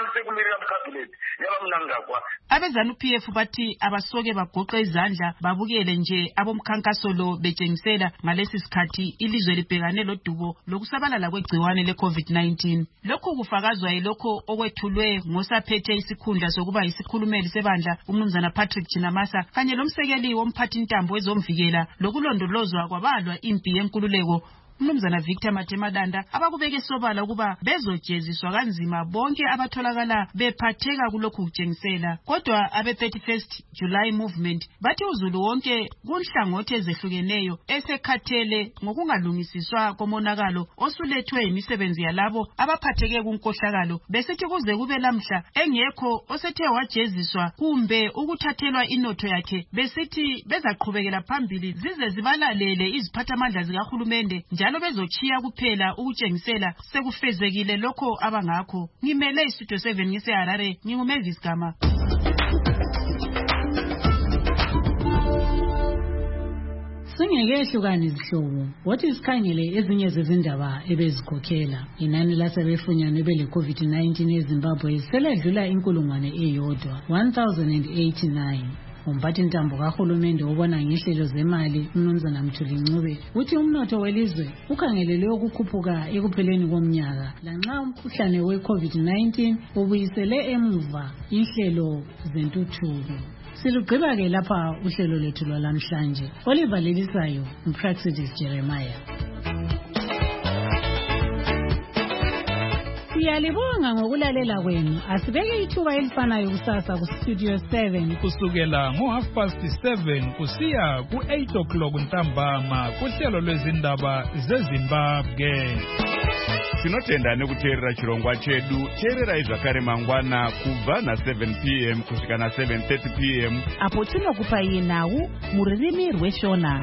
Abezanu P F bathi abasoke bagoqe izandla babukele nje abomkhankaso lo betshengisela ngalesi sikhathi ilizwe libhekane lodubo lokusabalala kwegciwane le COVID nineteen. Lokhu kufakazwa yilokho okwethulwe ngosaphethe isikhundla sokuba yisikhulumeli sebandla umnumzana Patrick Chinamasa kanye lomsekeli womphathi ntambo ezomvikela lokulondolozwa kwabalwa impi yenkululeko umnumzana Victor Matemadanda abakubeke sobala ukuba bezojeziswa kanzima bonke abatholakala bephatheka kulokhu kutshengisela. Kodwa abe thirty-first July movement bathi uzulu wonke kunhlangothi ezehlukeneyo esekhathele ngokungalungisiswa komonakalo osulethwe imisebenzi yalabo abaphatheke kunkohlakalo, besithi kuze kube lamhla engekho osethe wajeziswa kumbe ukuthathelwa inotho yakhe, besithi bezaqhubekela phambili zize zibalalele iziphathamandla zikahulumende njalo bezochiya kuphela ukutshengisela sekufezekile lokho abangakho. Ngimele istudio seven ngiseHarare, nginguMavis Gama. Singeke ehlukane izihlobo wathi isikhangele ezinye zezindaba ebezikhokhela. Inani lasebefunyanwe bele COVID nineteen eZimbabwe seledlula inkulungwane eyodwa one thousand eighty-nine. Umphathintambo kahulumende obona ngehlelo zemali umnumzana Mthuli Ncube uthi umnotho welizwe ukhangelelwe ukukhuphuka ekupheleni komnyaka lanxa umkhuhlane we-COVID nineteen ubuyisele emuva inhlelo zentuthuko. Silugqiba ke lapha uhlelo lethu lwalamhlanje. Olivalelisayo uPraxidis Jeremiah. Siyalibonga ngokulalela kwenu. Asibeke ithuba elifanayo kusasa ku Studio seven kusukela ngo half past seven kusiya ku eight o'clock ntambama kuhlelo lwezindaba zeZimbabwe. Tinotenda nekuteerera chirongwa chedu. Teerera zvakare mangwana kubva na seven p m kusvika na seven thirty p m apo tinokupa iye nhau mururimi rweshona.